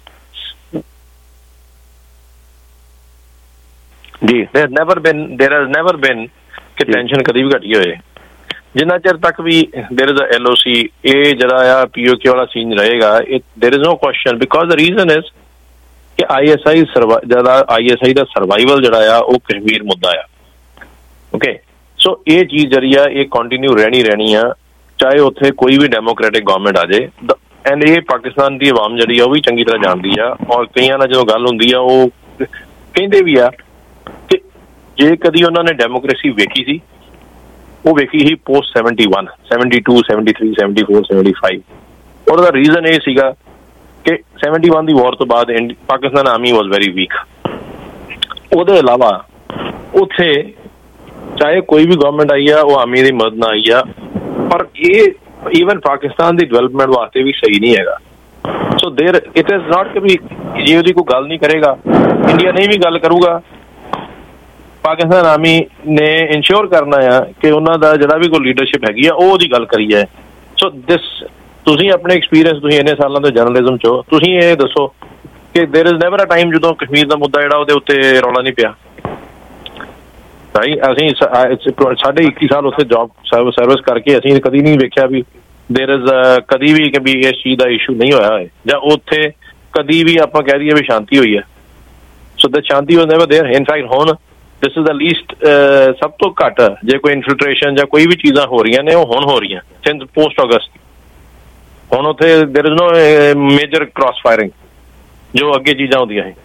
ਜੀ there has never been ਕਿ ਟੈਨਸ਼ਨ ਕਦੀ ਵੀ ਘਟੀ ਹੋਏ। ਜਿੰਨਾ ਚਿਰ ਤੱਕ ਵੀ there is a LOC, ਇਹ ਜਿਹੜਾ ਆ POK ਵਾਲਾ ਸੀਨ ਰਹੇਗਾ, there is no question, because the reason is ਕਿ ISI ਦਾ ਸਰਵਾਈਵਲ ਜਿਹੜਾ ਆ ਉਹ ਕਸ਼ਮੀਰ ਮੁੱਦਾ ਆ। ਓਕੇ, ਸੋ ਇਹ ਚੀਜ਼ ਜਿਹੜੀ ਆ ਇਹ ਕੰਟੀਨਿਊ ਰਹਿਣੀ ਆ, ਚਾਹੇ ਉੱਥੇ ਕੋਈ ਵੀ ਡੈਮੋਕ੍ਰੈਟਿਕ ਗਵਰਨਮੈਂਟ ਆ ਜਾਏ। ਐਂਡ ਇਹ ਪਾਕਿਸਤਾਨ ਦੀ ਆਵਾਮ ਜਿਹੜੀ ਆ ਉਹ ਵੀ ਚੰਗੀ ਤਰ੍ਹਾਂ ਜਾਣਦੀ ਆ, ਔਰ ਕਈਆਂ ਨਾਲ ਜਦੋਂ ਗੱਲ ਹੁੰਦੀ ਆ ਉਹ ਕਹਿੰਦੇ ਵੀ ਆ ਕਿ ਜੇ ਕਦੀ ਉਹਨਾਂ ਨੇ ਡੈਮੋਕ੍ਰੇਸੀ ਵੇਖੀ ਸੀ, ਉਹ ਵੇਖੀ ਸੀ ਪੋਸਟ 71, 72, 73, 74, 75। ਉਹਦਾ ਰੀਜ਼ਨ ਇਹ ਸੀਗਾ ਕਿ 71 ਦੀ ਵਾਰ ਤੋਂ ਬਾਅਦ Pakistan army was very weak. ਉਹਦੇ ਇਲਾਵਾ ਉੱਥੇ ਚਾਹੇ ਕੋਈ ਵੀ ਗਵਰਨਮੈਂਟ ਆਈ ਆ, ਉਹ ਆਰਮੀ ਦੀ ਮਦਦ ਨਾਲ ਆਈ ਆ, ਪਰ ਇਹ ਈਵਨ ਪਾਕਿਸਤਾਨ ਦੀ ਡਿਵੈਲਪਮੈਂਟ ਵਾਸਤੇ ਵੀ ਸਹੀ ਨਹੀਂ ਹੈਗਾ। ਸੋ ਦੇਰ ਇਟ ਇਜ਼ ਨਾਟ ਕਿ ਵੀ ਜੇ ਉਹਦੀ ਕੋਈ ਗੱਲ ਨਹੀਂ ਕਰੇਗਾ, ਇੰਡੀਆ ਨਹੀਂ ਵੀ ਗੱਲ ਕਰੂਗਾ, ਪਾਕਿਸਤਾਨ ਆਰਮੀ ਨੇ ਇੰਸ਼ੋਰ ਕਰਨਾ ਆ ਕਿ ਉਹਨਾਂ ਦਾ ਜਿਹੜਾ ਵੀ ਕੋਈ ਲੀਡਰਸ਼ਿਪ ਹੈਗੀ ਆ ਉਹ ਉਹਦੀ ਗੱਲ ਕਰੀ ਜਾਏ। ਸੋ ਤੁਸੀਂ ਆਪਣੇ ਐਕਸਪੀਰੀਅੰਸ, ਤੁਸੀਂ ਇੰਨੇ ਸਾਲਾਂ ਤੋਂ ਜਰਨਲਿਜ਼ਮ 'ਚੋਂ, ਤੁਸੀਂ ਇਹ ਦੱਸੋ ਕਿ there is never a time ਜਦੋਂ ਕਸ਼ਮੀਰ ਦਾ ਮੁੱਦਾ ਜਿਹੜਾ ਉਹਦੇ ਉੱਤੇ ਰੌਲਾ ਨਹੀਂ ਪਿਆ। ਅਸੀਂ ਸਾਡੇ 21 ਸਾਲ ਉੱਥੇ ਜੌਬ ਸਰਵਿਸ ਕਰਕੇ ਅਸੀਂ ਕਦੀ ਨਹੀਂ ਵੇਖਿਆ ਵੀ ਦੇਰ ਇਜ਼ ਕਦੀ ਵੀ ਕਿ ਵੀ ਇਸ ਚੀਜ਼ ਦਾ ਇਸ਼ੂ ਨਹੀਂ ਹੋਇਆ ਹੈ, ਜਾਂ ਉੱਥੇ ਕਦੀ ਵੀ ਆਪਾਂ ਕਹਿ ਦਈਏ ਵੀ ਸ਼ਾਂਤੀ ਹੋਈ ਹੈ। So the shanti was never there. In fact ਹੁਣ ਦਿਸ ਇਜ਼ ਦ ਲੀਸਟ, ਸਭ ਤੋਂ ਘੱਟ ਜੇ ਕੋਈ ਇਨਫਿਲਟ੍ਰੇਸ਼ਨ ਜਾਂ ਕੋਈ ਵੀ ਚੀਜ਼ਾਂ ਹੋ ਰਹੀਆਂ ਨੇ ਉਹ ਹੁਣ ਹੋ ਰਹੀਆਂ ਸਿੰਸ ਪੋਸਟ ਅਗਸਤ। ਹੁਣ ਉੱਥੇ there is no major cross firing ਜੋ ਅੱਗੇ ਚੀਜ਼ਾਂ ਹੁੰਦੀਆਂ ਸੀ।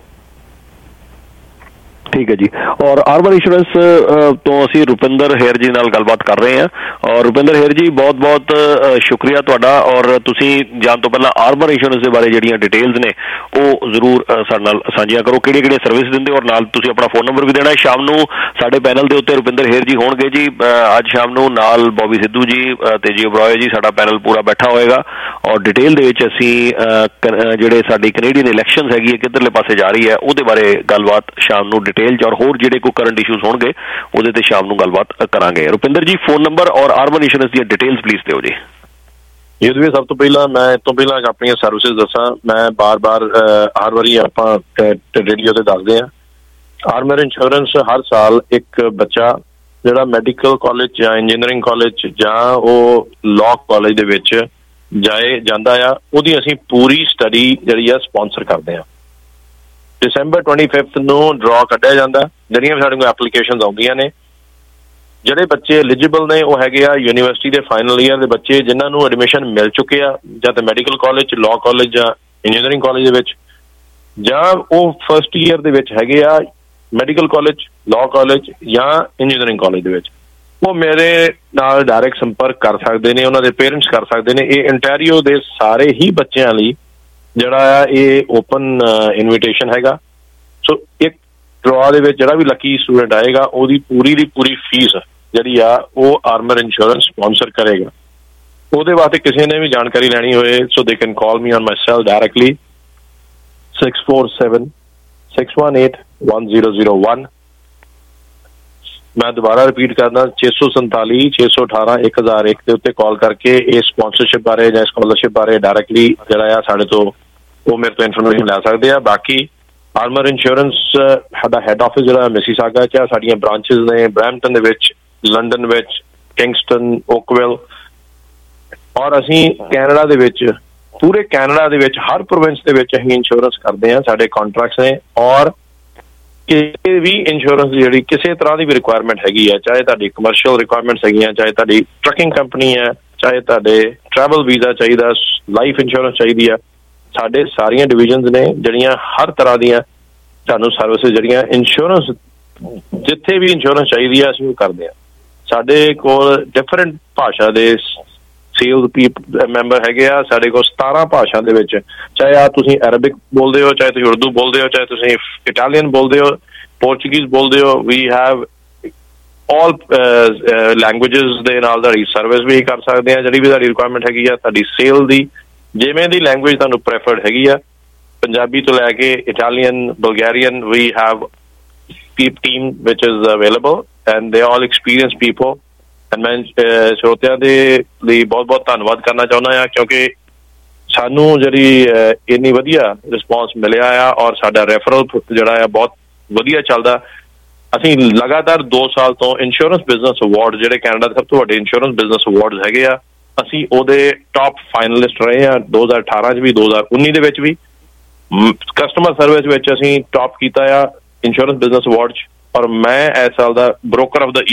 ਠੀਕ ਹੈ ਜੀ। ਔਰ ਆਰਬਨ ਇੰਸ਼ੋਰੈਂਸ ਤੋਂ ਅਸੀਂ ਰੁਪਿੰਦਰ ਹੇਰ ਜੀ ਨਾਲ ਗੱਲਬਾਤ ਕਰ ਰਹੇ ਹਾਂ। ਔਰ ਰੁਪਿੰਦਰ ਹੇਰ ਜੀ, ਬਹੁਤ ਬਹੁਤ ਸ਼ੁਕਰੀਆ ਤੁਹਾਡਾ। ਔਰ ਤੁਸੀਂ ਜਾਣ ਤੋਂ ਪਹਿਲਾਂ ਆਰਬਨ ਇੰਸ਼ੋਰੈਂਸ ਦੇ ਬਾਰੇ ਜਿਹੜੀਆਂ ਡਿਟੇਲਸ ਨੇ ਉਹ ਜ਼ਰੂਰ ਸਾਡੇ ਨਾਲ ਸਾਂਝੀਆਂ ਕਰੋ, ਕਿਹੜੀਆਂ ਸਰਵਿਸ ਦਿੰਦੇ ਹੋ, ਔਰ ਨਾਲ ਤੁਸੀਂ ਆਪਣਾ ਫੋਨ ਨੰਬਰ ਵੀ ਦੇਣਾ। ਸ਼ਾਮ ਨੂੰ ਸਾਡੇ ਪੈਨਲ ਦੇ ਉੱਤੇ ਰੁਪਿੰਦਰ ਹੇਰ ਜੀ ਹੋਣਗੇ ਜੀ, ਅੱਜ ਸ਼ਾਮ ਨੂੰ ਨਾਲ ਬੋਬੀ ਸਿੱਧੂ ਜੀ ਤੇ ਜੀ ਓਬਰਾਏ ਜੀ, ਸਾਡਾ ਪੈਨਲ ਪੂਰਾ ਬੈਠਾ ਹੋਏਗਾ। ਔਰ ਡਿਟੇਲ ਦੇ ਵਿੱਚ ਅਸੀਂ ਜਿਹੜੇ ਸਾਡੀ ਕੈਨੇਡੀਅਨ ਇਲੈਕਸ਼ਨਸ ਹੈਗੀ ਹੈ ਕਿੱਧਰਲੇ ਪਾਸੇ ਜਾ ਰਹੀ ਹੈ ਉਹਦੇ ਬਾਰੇ ਗੱਲਬਾਤ ਸ਼ਾਮ ਨੂੰ ਡਿਟੇਲ 'ਚ, ਔਰ ਹੋਰ ਜਿਹੜੇ ਕੋਈ ਕਰੰਟ ਇਸ਼ੂਜ਼ ਹੋਣਗੇ ਉਹਦੇ ਤੇ ਸ਼ਾਮ ਨੂੰ ਗੱਲਬਾਤ ਕਰਾਂਗੇ। ਰੁਪਿੰਦਰ ਜੀ, ਫੋਨ ਨੰਬਰ ਔਰ ਆਰਬਨ ਇੰਸ਼ੋਰੈਂਸ ਦੀਆਂ ਡਿਟੇਲਸ ਪਲੀਜ਼ ਦਿਓ ਜੀ। ਇਹਦੇ ਵਿੱਚ ਸਭ ਤੋਂ ਪਹਿਲਾਂ ਮੈਂ ਆਪਣੀਆਂ ਸਰਵਿਸਿਜ਼ ਦੱਸਾਂ। ਮੈਂ ਬਾਰ-ਬਾਰ ਹਰ ਵਾਰੀ ਆਪਾਂ ਰੇਡੀਓ ਤੇ ਦੱਸਦੇ ਹਾਂ, ਆਰਬਨ ਇੰਸ਼ੋਰੈਂਸ ਹਰ ਸਾਲ ਇੱਕ ਬੱਚਾ ਜਿਹੜਾ ਮੈਡੀਕਲ ਕਾਲਜ ਜਾਂ ਇੰਜੀਨੀਅਰਿੰਗ ਕਾਲਜ ਜਾਂ ਉਹ ਲਾਅ ਕਾਲਜ ਦੇ ਵਿੱਚ ਜਾਂਦਾ ਆ, ਉਹਦੀ ਅਸੀਂ ਪੂਰੀ ਸਟੱਡੀ ਜਿਹੜੀ ਆ ਸਪਾਂਸਰ ਕਰਦੇ ਹਾਂ। December 25 ਨੂੰ ਡਰਾ ਕੱਢਿਆ ਜਾਂਦਾ, ਜਿਹੜੀਆਂ ਵੀ ਸਾਡੇ ਕੋਲ ਐਪਲੀਕੇਸ਼ਨਸ ਆਉਂਦੀਆਂ ਨੇ। ਜਿਹੜੇ ਬੱਚੇ ਐਲੀਜੀਬਲ ਨੇ ਉਹ ਹੈਗੇ ਆ ਯੂਨੀਵਰਸਿਟੀ ਦੇ ਫਾਈਨਲ ਈਅਰ ਦੇ ਬੱਚੇ ਜਿਨ੍ਹਾਂ ਨੂੰ ਐਡਮਿਸ਼ਨ ਮਿਲ ਚੁੱਕੇ ਆ, ਜਾਂ ਤਾਂ ਮੈਡੀਕਲ ਕਾਲਜ, ਲਾਅ ਕਾਲਜ ਜਾਂ ਇੰਜੀਨੀਅਰਿੰਗ ਕਾਲਜ ਦੇ ਵਿੱਚ, ਜਾਂ ਉਹ ਫਸਟ ਈਅਰ ਦੇ ਵਿੱਚ ਹੈਗੇ ਆ ਮੈਡੀਕਲ ਕਾਲਜ, ਲਾਅ ਕਾਲਜ ਜਾਂ ਇੰਜੀਨੀਅਰਿੰਗ ਕਾਲਜ ਦੇ ਵਿੱਚ। ਉਹ ਮੇਰੇ ਨਾਲ ਡਾਇਰੈਕਟ ਸੰਪਰਕ ਕਰ ਸਕਦੇ ਨੇ, ਉਹਨਾਂ ਦੇ ਪੇਰੈਂਟਸ ਕਰ ਸਕਦੇ ਨੇ। ਇਹ ਇੰਟੈਰੀਓ ਦੇ ਸਾਰੇ ਹੀ ਬੱਚਿਆਂ ਲਈ ਜਿਹੜਾ ਆ ਇਹ ਓਪਨ ਇਨਵੀਟੇਸ਼ਨ ਹੈਗਾ। ਸੋ ਇੱਕ ਡਰਾ ਦੇ ਵਿੱਚ ਜਿਹੜਾ ਵੀ ਲੱਕੀ ਸਟੂਡੈਂਟ ਆਏਗਾ ਉਹਦੀ ਪੂਰੀ ਦੀ ਪੂਰੀ ਫੀਸ ਜਿਹੜੀ ਆ ਉਹ ਆਰਮਰ ਇੰਸ਼ੋਰੈਂਸ ਸਪਾਂਸਰ ਕਰੇਗਾ। ਉਹਦੇ ਵਾਸਤੇ ਕਿਸੇ ਨੇ ਵੀ ਜਾਣਕਾਰੀ ਲੈਣੀ ਹੋਏ so they can call me on my cell directly 647-618-1001। ਮੈਂ ਦੁਬਾਰਾ ਰਿਪੀਟ ਕਰਦਾ, 647-618-1001 ਦੇ ਉੱਤੇ ਕਾਲ ਕਰਕੇ ਇਹ ਸਪਾਂਸਰਸ਼ਿਪ ਬਾਰੇ ਜਾਂ ਸਕਾਲਰਸ਼ਿਪ ਬਾਰੇ ਡਾਇਰੈਕਟਲੀ ਜਿਹੜਾ ਆ ਸਾਡੇ ਤੋਂ ਉਹ ਮੇਰੇ ਤੋਂ ਇਨਫੋਰਮੇਸ਼ਨ ਲੈ ਸਕਦੇ ਆ। ਬਾਕੀ ਆਰਮਰ ਇੰਸ਼ੋਰੈਂਸ ਸਾਡਾ ਹੈਡ ਆਫਿਸ ਜਿਹੜਾ ਮਿਸੀਸਾਗਾ 'ਚ ਆ, ਸਾਡੀਆਂ ਬ੍ਰਾਂਚਿਸ ਨੇ ਬਰੈਂਪਟਨ ਦੇ ਵਿੱਚ, ਲੰਡਨ ਵਿੱਚ, ਕਿੰਗਸਟਨ, ਓਕਵਿਲ, ਔਰ ਅਸੀਂ ਕੈਨੇਡਾ ਦੇ ਵਿੱਚ, ਪੂਰੇ ਕੈਨੇਡਾ ਦੇ ਵਿੱਚ ਹਰ ਪ੍ਰੋਵਿੰਸ ਦੇ ਵਿੱਚ ਅਸੀਂ ਇੰਸ਼ੋਰੈਂਸ ਕਰਦੇ ਹਾਂ। ਸਾਡੇ ਕੰਟਰੈਕਟਸ ਨੇ, ਔਰ ਕਿਸੇ ਵੀ ਇੰਸ਼ੋਰੈਂਸ ਦੀ ਜਿਹੜੀ ਕਿਸੇ ਤਰ੍ਹਾਂ ਦੀ ਵੀ ਰਿਕੁਆਇਰਮੈਂਟ ਹੈਗੀ ਹੈ, ਚਾਹੇ ਤੁਹਾਡੀ ਕਮਰਸ਼ੀਅਲ ਰਿਕੁਆਇਰਮੈਂਟਸ ਹੈਗੀਆਂ, ਚਾਹੇ ਤੁਹਾਡੀ ਟਰੱਕਿੰਗ ਕੰਪਨੀ ਹੈ, ਚਾਹੇ ਤੁਹਾਡੇ ਟਰੈਵਲ ਵੀਜ਼ਾ ਚਾਹੀਦਾ, ਲਾਈਫ ਇੰਸ਼ੋਰੈਂਸ ਚਾਹੀਦੀ ਆ, ਸਾਡੇ ਸਾਰੀਆਂ ਡਿਵੀਜ਼ਨਸ ਨੇ ਜਿਹੜੀਆਂ ਹਰ ਤਰ੍ਹਾਂ ਦੀਆਂ ਤੁਹਾਨੂੰ ਸਰਵਿਸਿਜ਼ ਜਿਹੜੀਆਂ ਇੰਸ਼ੋਰੈਂਸ ਜਿੱਥੇ ਵੀ ਇੰਸ਼ੋਰੈਂਸ ਚਾਹੀਦੀ ਆ ਅਸੀਂ ਉਹ ਕਰਦੇ ਹਾਂ। ਸਾਡੇ ਕੋਲ ਡਿਫਰੈਂਟ ਭਾਸ਼ਾ ਦੇ ਸੇਲਸ ਮੈਂਬਰ ਹੈਗੇ ਆ। ਸਾਡੇ ਕੋਲ 17 ਭਾਸ਼ਾ ਦੇ ਵਿੱਚ, ਚਾਹੇ ਆ ਤੁਸੀਂ ਅਰਬਿਕ ਬੋਲਦੇ ਹੋ, ਚਾਹੇ ਤੁਸੀਂ ਉਰਦੂ ਬੋਲਦੇ ਹੋ, ਚਾਹੇ ਤੁਸੀਂ ਇਟਾਲੀਅਨ ਬੋਲਦੇ ਹੋ, ਪੋਰਚੁਗੀਜ਼ ਬੋਲਦੇ ਹੋ, ਵੀ ਹੈਵ ਆਲ ਲੈਂਗੁਏਜਿਸ ਦੇ ਨਾਲ ਤੁਹਾਡੀ ਸਰਵਿਸ ਵੀ ਕਰ ਸਕਦੇ ਆ। ਜਿਹੜੀ ਵੀ ਤੁਹਾਡੀ ਰਿਕੁਆਇਰਮੈਂਟ ਹੈਗੀ ਆ ਤੁਹਾਡੀ ਸੇਲ ਦੀ, ਜਿਵੇਂ ਦੀ ਲੈਂਗੁਏਜ ਤੁਹਾਨੂੰ ਪ੍ਰੈਫਰਡ ਹੈਗੀ ਆ, ਪੰਜਾਬੀ ਤੋਂ ਲੈ ਕੇ Italian, Bulgarian, we have team ਵਿਚ is available and they all experience people. ਮੈਂ ਸਰੋਤਿਆਂ ਦੇ ਲਈ ਬਹੁਤ ਬਹੁਤ ਧੰਨਵਾਦ ਕਰਨਾ ਚਾਹੁੰਦਾ ਹਾਂ, ਕਿਉਂਕਿ ਸਾਨੂੰ ਜਿਹੜੀ ਇੰਨੀ ਵਧੀਆ ਰਿਸਪੌਂਸ ਮਿਲਿਆ ਆ, ਔਰ ਸਾਡਾ ਰੈਫਰਲ ਜਿਹੜਾ ਆ ਬਹੁਤ ਵਧੀਆ ਚੱਲਦਾ। ਅਸੀਂ ਲਗਾਤਾਰ 2 ਸਾਲ ਤੋਂ ਇੰਸ਼ੋਰੈਂਸ ਬਿਜ਼ਨਸ ਅਵਾਰਡ, ਜਿਹੜੇ ਕੈਨੇਡਾ ਦੇ ਸਭ ਤੋਂ ਵੱਡੇ ਇੰਸ਼ੋਰੈਂਸ ਬਿਜ਼ਨਸ ਅਵਾਰਡ ਹੈਗੇ ਆ, ਅਸੀਂ ਉਹਦੇ ਟਾਪ ਫਾਈਨਲਿਸਟ ਰਹੇ ਹਾਂ। 2018 'ਚ ਵੀ, 2019 ਦੇ ਵਿੱਚ ਵੀ। ਕਸਟਮਰ ਸਰਵਿਸ ਵਿੱਚ ਅਸੀਂ ਟਾਪ ਕੀਤਾ ਆ ਇੰਸ਼ੋਰੈਂਸ ਬਿਜ਼ਨਸ ਅਵਾਰਡ 'ਚ, ਔਰ ਮੈਂ ਇਸ ਸਾਲ ਦਾ broker of the year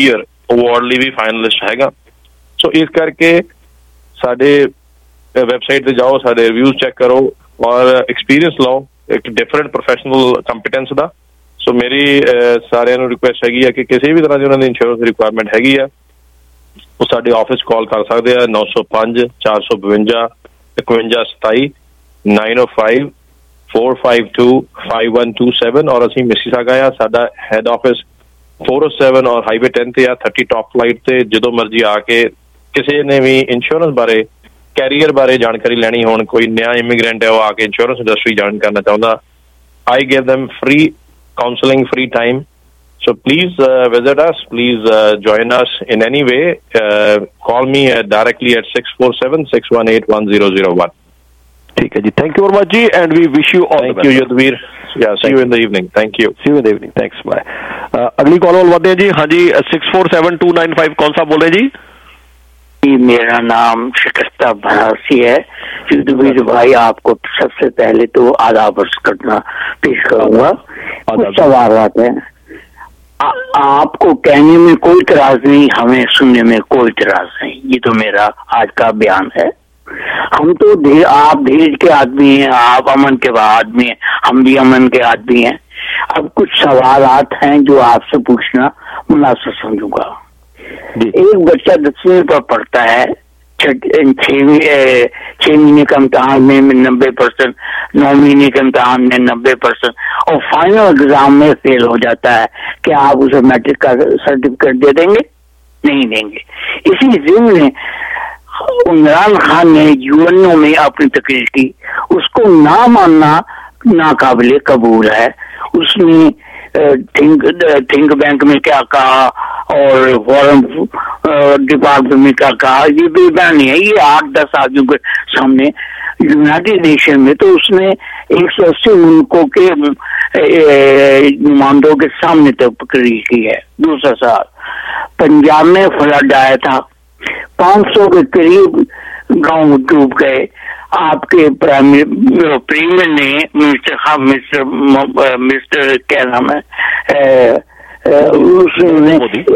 award ਲਈ ਵੀ ਫਾਈਨਲਿਸਟ ਹੈਗਾ। ਸੋ ਇਸ ਕਰਕੇ ਸਾਡੇ ਵੈਬਸਾਈਟ ਤੇ ਜਾਓ, ਸਾਡੇ ਰਿਵਿਊਜ਼ ਚੈੱਕ ਕਰੋ ਔਰ ਐਕਸਪੀਰੀਅੰਸ ਲਓ ਇੱਕ ਡਿਫਰੈਂਟ ਪ੍ਰੋਫੈਸ਼ਨਲ ਕੰਪੀਟੈਂਸ ਦਾ। ਸੋ ਮੇਰੀ ਸਾਰਿਆਂ ਨੂੰ ਰਿਕੁਐਸਟ ਹੈਗੀ ਆ ਕਿ ਕਿਸੇ ਵੀ ਤਰ੍ਹਾਂ ਦੀ ਉਹਨਾਂ ਦੀ ਇੰਸ਼ੋਰੈਂਸ ਰਿਕੁਆਇਰਮੈਂਟ ਹੈਗੀ ਆ ਉਹ ਸਾਡੇ ਆਫਿਸ ਕਾਲ ਕਰ ਸਕਦੇ ਆ 905 452 5127 905 452 5127 ਔਰ ਅਸੀਂ ਮਿਸੀਸਾਗਾ ਆ। ਸਾਡਾ ਹੈਡ ਆਫਿਸ 407 ਔਰ ਹਾਈਵੇ 10 ਤੇ ਆ 30 ਟੌਪ ਫਲਾਈਟ ਤੇ। ਜਦੋਂ ਮਰਜ਼ੀ ਆ ਕੇ ਕਿਸੇ ਨੇ ਵੀ ਇੰਸ਼ੋਰੈਂਸ ਬਾਰੇ कैरियर बारे जानकारी लेनी हो, कोई नया इमिग्रेंट है वो आके इंश्योरेंस इंडस्ट्री ज्वाइन करना चाहता, I give them free counselling, free time. So please visit us, please join us in any way. Call me directly at 647-618-1001। ठीक है जी, थैंक यू वेरी मच जी and we wish you all the best. Thank you Yudhveer, see you in the evening. Thank you, see you in the evening, thanks, bye. अगली call बढ़ते हैं जी। हाँ जी, 647-295 कौन सा बोल रहे जी? मेरा नाम शिकस्ता बनारसी है। युद्धवीर भाई, आपको सबसे पहले तो आदाब अर्ज करना पेश करूंगा। कुछ सवाल आते हैं, आपको कहने में कोई इतराज नहीं, हमें सुनने में कोई इतराज नहीं। ये तो मेरा आज का बयान है। हम तो आप धीरज के आदमी हैं, आप अमन के आदमी हैं, हम भी अमन के आदमी हैं। अब कुछ सवालात हैं जो आपसे पूछना मुनासिब समझूंगा। एक बच्चा 10वीं पर पढ़ता है, 6 महीने का इम्तहान में 90%, 9 महीने के इम्तहान में 90% और फाइनल एग्जाम में फेल हो जाता है। क्या आप उसे मैट्रिक का सर्टिफिकेट दे देंगे? नहीं देंगे। इसी जिम्न में इमरान खान ने यूएनओ में अपनी तकरीर की, उसको ना मानना नाकाबिले कबूल है। उसने थिंक बैंक में क्या कहा और फॉरेन डिपार्टमेंट में क्या कहा, ये बेबयानी है। ये 8-10 आदमियों के सामने यूनाइटेड नेशन में तो उसने 180 मुल्कों के नुमाइंदों के सामने तकरीर की है। दूसरा सवाल, पंजाब में फ्लड आया था, 500 के करीब गांव डूब गए। आपके प्रीमियर ने मिस्टर क्या नाम है, उसने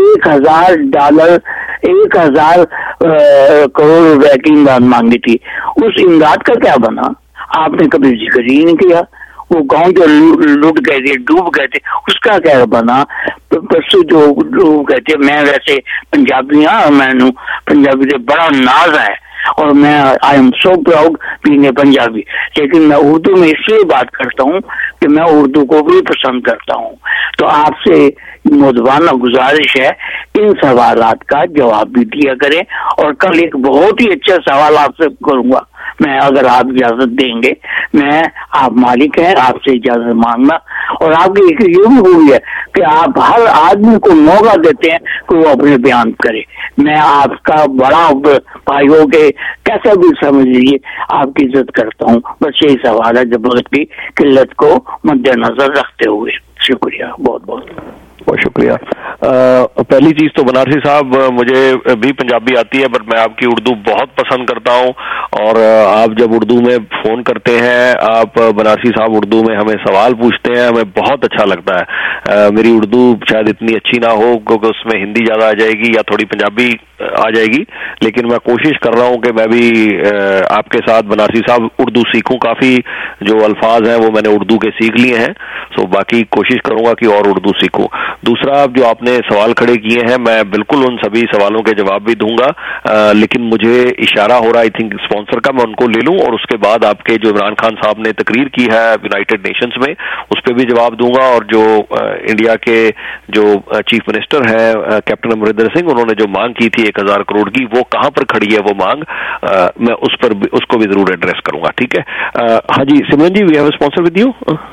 $1,000 करोड़ रुपए की इमदाद मांगी थी। उस इमदाद का क्या बना? आपने कभी जिक्र ही नहीं किया। वो गांव जो लुट गए थे, डूब गए थे, उसका क्या बना? परसों जो डूब गए थे, मैं वैसे पंजाबी हाँ, मैनू पंजाबी से बड़ा नाज है और मैं I am so proud being a Punjabi. लेकिन मैं उर्दू में इसलिए बात करता हूँ कि मैं उर्दू को भी पसंद करता हूँ। तो आपसे मुदवाना गुजारिश है, इन सवालात का जवाब भी दिया करें। और कल एक बहुत ही अच्छा सवाल आपसे करूंगा मैं, अगर आप इजाजत देंगे। आप मालिक हैं, आपसे इजाजत मांगना। और आपकी एक ये भी खूबी है कि आप हर आदमी को मौका देते हैं कि वो अपने बयान करे। मैं आपका बड़ा भाई हो के कैसा भी समझ लीजिए, आपकी इज्जत करता हूँ। बस यही सवाल है, जब वक्त की किल्लत को मद्देनजर रखते हुए। शुक्रिया, बहुत बहुत शुक्रिया। पहली चीज तो बनारसी साहब, मुझे भी पंजाबी आती है बट मैं आपकी उर्दू बहुत पसंद करता हूं। और आप जब उर्दू में फोन करते हैं, आप बनारसी साहब उर्दू में हमें सवाल पूछते हैं, हमें बहुत अच्छा लगता है। मेरी उर्दू शायद इतनी अच्छी ना हो क्योंकि उसमें हिंदी ज्यादा आ जाएगी या थोड़ी पंजाबी आ जाएगी, लेकिन मैं कोशिश कर रहा हूं कि मैं भी आपके साथ बनारसी साहब उर्दू सीखूं। काफी जो अल्फाज हैं वो मैंने उर्दू के सीख लिए हैं, सो बाकी कोशिश करूंगा कि और उर्दू सीखूं। दूसरा, जो आपने सवाल खड़े किए हैं, मैं बिल्कुल उन सभी सवालों के जवाब भी दूंगा, लेकिन मुझे इशारा हो रहा है आई थिंक स्पॉन्सर का, मैं उनको ले लूं और उसके बाद आपके जो इमरान खान साहब ने तकरीर की है यूनाइटेड नेशंस में, उस पर भी जवाब दूंगा। और जो इंडिया के जो चीफ मिनिस्टर हैं कैप्टन अमरिंदर सिंह, उन्होंने जो मांग की थी 1,000 करोड़ की, वो कहां पर खड़ी है वो मांग, मैं उस पर उसको भी जरूर एड्रेस करूंगा। ठीक है। हाँ जी, Simran ji, we have a sponsor with you.